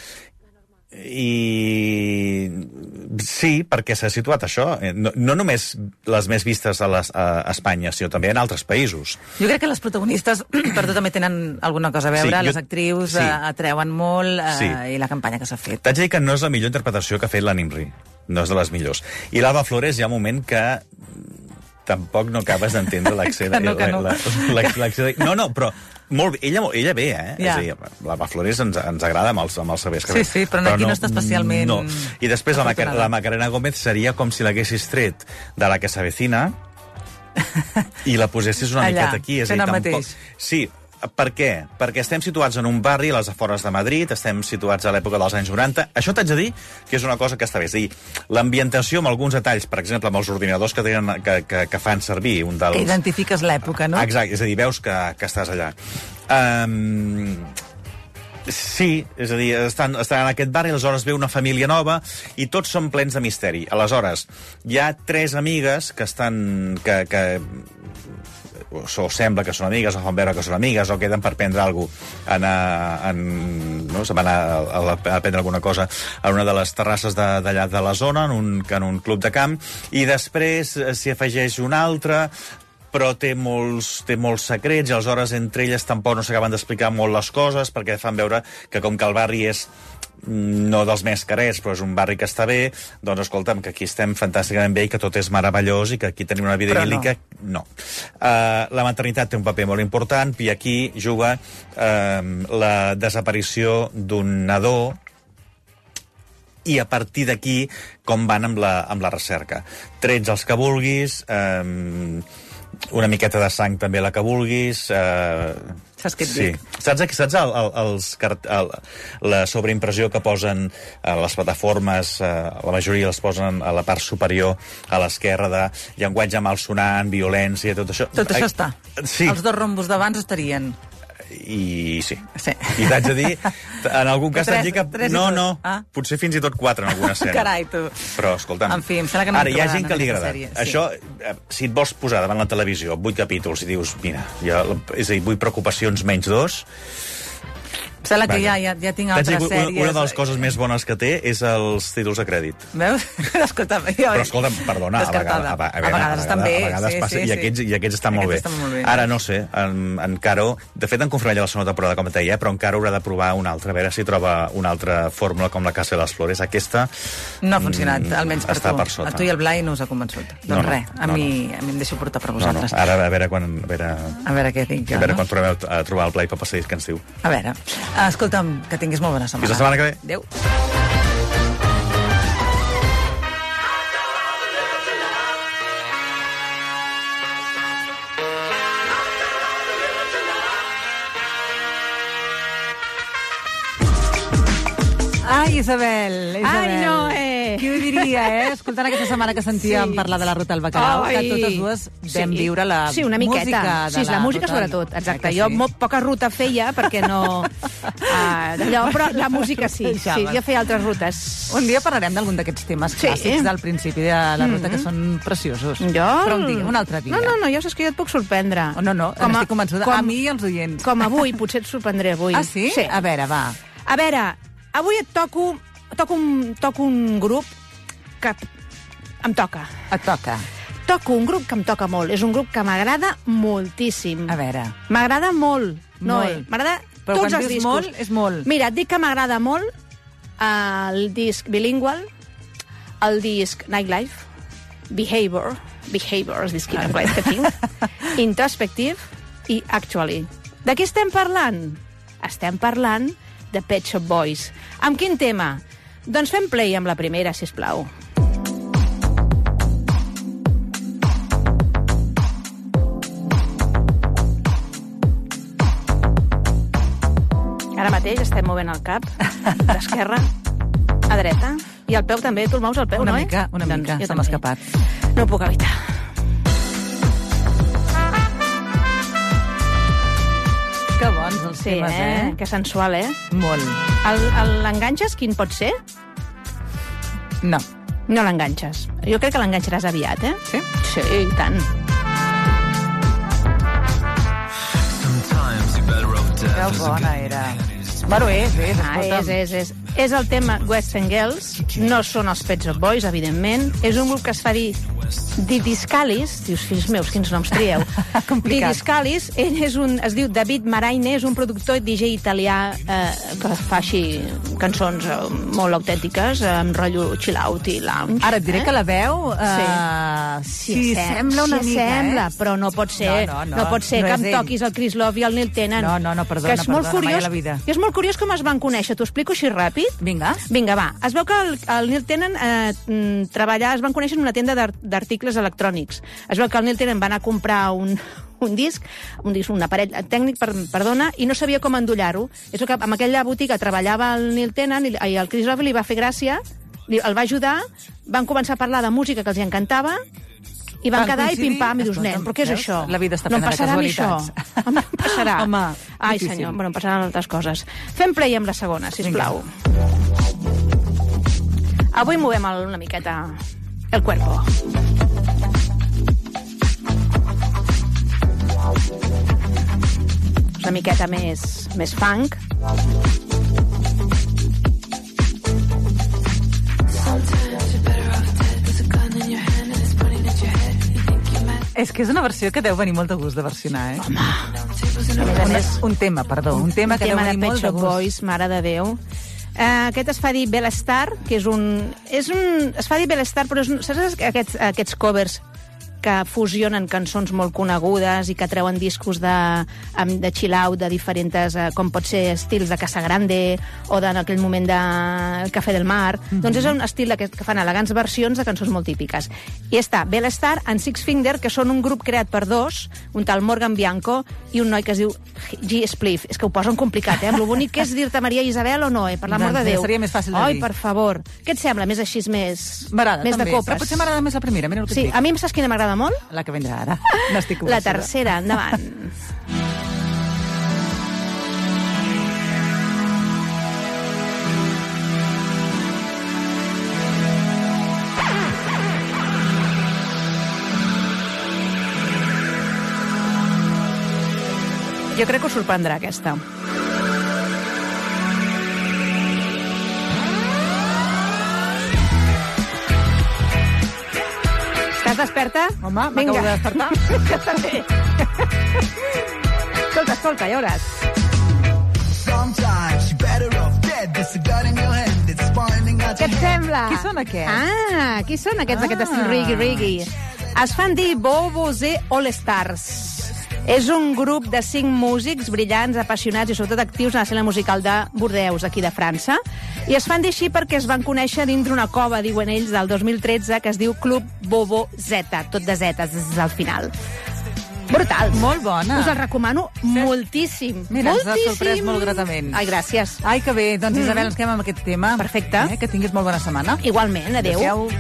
i sí, perquè s'ha situat això, no només les més vistes a Espanya, sinó també en altres països. Jo crec que les protagonistes per tot també tenen alguna cosa a veure, les actrius atreuen molt, i la campanya que s'ha fet. T'haig de dir que no és la millor interpretació que ha fet la Nimri, no és de les millors. I l'Alba Flores hi ha un moment que tampoc no acabes d'entendre l'accent. No, però molt bé, ella bé, És a dir, l'Alba Flores ens agrada amb els sabers que ve. Sí, però aquí no està especialment... No. I després la Macarena Gómez seria com si l'haguessis tret de La que s'avecina i la posessis una miqueta aquí. Fent el mateix. Sí. Per què? Perquè estem situats en un barri a les afores de Madrid, estem situats a l'època dels anys 90. Això t'haig de dir que és una cosa que està bé. És a dir, l'ambientació amb alguns detalls, per exemple, amb els ordinadors que fan servir, un dels... Identifiques l'època, no? Exacte, és a dir, veus que estàs allà. Sí, és a dir, estan en aquest barri, aleshores ve una família nova i tots són plens de misteri. Aleshores, hi ha 3 amigues que estan... o sembla que són amigues, o fan veure que són amigues, o queden per prendre alguna cosa, no? Se van a prendre alguna cosa a una de les terrasses d'allà de la zona, en un club de camp, i després s'hi afegeix una altra, però té molts secrets, i aleshores entre elles tampoc no s'acaben d'explicar molt les coses, perquè fan veure que com que el barri és no dels més carers, però és un barri que està bé, doncs escolta'm, que aquí estem fantàsticament bé i que tot és meravellós i que aquí tenim una vida idíl·lica. No. La maternitat té un paper molt important, i aquí juga la desaparició d'un nadó, i a partir d'aquí com van amb la recerca. Trets els que vulguis, una miqueta de sang també la que vulguis. Saps què et dic? Saps la sobreimpressió que posen a les plataformes, la majoria les posen a la part superior, a l'esquerra, de llenguatge malsonant, violència, tot això? Tot això està. Sí. Els 2 rombos d'abans estarien. I sí. I t'haig de dir, en algun cas t'haig de dir que... No, potser fins i tot 4 en alguna escena. Carai, tu. Però, escolta'm... En fi, em sembla que no ara, hi ha gent que li agrada. Això, si et vols posar davant la televisió 8 capítols i dius, mira, és a dir, 8 preocupacions menys 2... Em sembla que ja tinc altres sèries. Una de les coses més bones que té és els títols de crèdit. Veus? Escolta'm, però escolta'm, perdona, a vegades passa, i aquests estan molt bé. Ara, no sé, en Caro, de fet, han confirmat ja la segona temporada, com et deia, però en Caro haurà de provar una altra, a veure si troba una altra fórmula com La Casa de les Flores. Aquesta... No ha funcionat, almenys per tu. Per sota. A tu i el Blai no us ha convençut. Doncs res, a mi em deixo portar per vosaltres. Ara, a veure quan... A veure què tinc jo, no? A veure quan provem a trobar el Blai per passadís que ens diu. A veure... Escolta'm, que tinguis molt bona setmana. Fins la setmana que ve. Adéu. Ai, Isabel. Ai, no, Qui ho diria, escoltant aquesta setmana que sentíem parlar de la ruta al Bacalao, que totes dues vam viure la música una miqueta. de la música sobretot, exacte. Jo molt poca ruta feia, perquè no... però la música sí, jo feia altres rutes. Un dia parlarem d'algun d'aquests temes clàssics del principi de la ruta, que són preciosos. Però un altre dia. No, jo saps que jo et puc sorprendre. No, estic convençuda. A mi i als oients. Com avui, potser et sorprendré avui. Ah, sí? Sí. A veure, va. A veure, avui et toco un grup que em toca. Et toca. Toco un grup que em toca molt. És un grup que m'agrada moltíssim. A veure. M'agrada molt. M'agrada tots els discos. Molt, és molt. Mira, et dic que m'agrada molt el disc Bilingual, el disc Nightlife, Behavior, el disc Nightlife que tinc, Introspective i Actually. De què estem parlant? Estem parlant de Pet Shop Boys. Amb quin tema? Doncs fem play amb la primera, sisplau. Ara mateix estem movent el cap d'esquerra a dreta i el peu també. Tu el mous el peu, una no? Mica, se m'ha escapat. No ho puc evitar. Que bons els temes, Que sensual, Molt. L'enganxes, quin pot ser? No. No l'enganxes. Jo crec que l'enganxaràs aviat, Sí? Sí, i tant. Que bona era. Bueno, escolta'm. És el tema Western Girls, no són els Pet Shop Boys, evidentment. És un grup que es fa dir Didiscalis, dius, fills meus, quins noms trieu. Didiscalis, ell es diu David Maraine, és un productor i DJ italià que fa així cançons molt autèntiques, amb rotllo chill-out i lounge. Ara et diré que la veu sí, sembla una mica, sembla, però no pot ser, no pot ser que em toquis el Chris Love i el Neil Tennant. No, perdona, mai a la vida. És molt curiós com es van conèixer, t'ho explico així ràpid? Vinga, va. Es veu que el Neil Tennant es van conèixer en una tenda d'articles electrònics. Es veu que el Neil Tennant va anar a comprar un disc, un aparell tècnic, perdona, i no sabia com endollar-ho. És que en aquella botiga treballava el Neil Tennant i el Chris Love li va fer gràcia, el va ajudar, van començar a parlar de música que els encantada, i van quedar i pim-pam, i dius, nen, però què és això? La vida està plena de casualitats. Home, em passarà. Home, ai, senyor, em passaran altres coses. Fem play amb la segona, sisplau. Avui movem una miqueta el cuerpo. Una miqueta més funk. És que és una versió que deu venir molt de gust de versionar, Home! Un tema que deu venir molt de gust. Boys, mare de Déu. Aquest es fa dir Bellstar, que es fa dir Bellstar, però saps aquests covers que fusionen cançons molt conegudes i que treuen discos de chill-out, de diferents, com pot ser estils de Casa Grande o en aquell moment de Café del Mar. Doncs és un estil que fan elegants versions de cançons molt típiques. I està Bellstar and Six Finger, que són un grup creat per dos, un tal Morgan Bianco i un noi que es diu G. Spliff. És que ho posen complicat, Amb lo bonic que és dir-te Maria Isabel o no, per l'amor de Déu. Seria més fàcil de dir. Ai, per favor. Què et sembla? Més així, més de copes. Però potser m'agrada més la primera, mira el que et dic. A mi saps quina m'agrada molt? La que vindrà ara. N'estic convençuda. La tercera, endavant. Jo crec que us sorprendrà, aquesta. Estàs desperta? Home, m'acabo de despertar. Que també. Escolta, ja veuràs. Què et sembla? Qui són aquests? Qui són aquests d'aquest estil reggae? Es fan dir Bobo Z All Stars. És un grup de 5 músics brillants, apassionats i sobretot actius en l'escena musical de Bordeus, aquí de França. I es fan dir així perquè es van conèixer dintre una cova, diuen ells, del 2013, que es diu Club Bobo Z, tot de Zetes, des al final. Brutal. Molt bona. Us el recomano moltíssim. Mira, ens moltíssim. has sorprès molt gratament. Ai, gràcies. Ai, que bé. Doncs, Isabel, ens quedem amb aquest tema. Perfecte. Que tinguis molt bona setmana. Igualment, adéu. Adéu.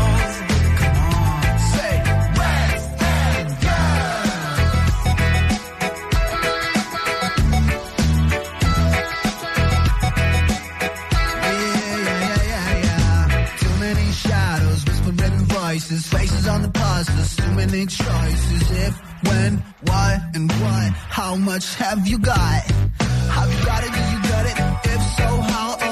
Faces on the posters, too many choices. If, when, why, and what? How much have you got? Have you got it? Do you got it? If so, how?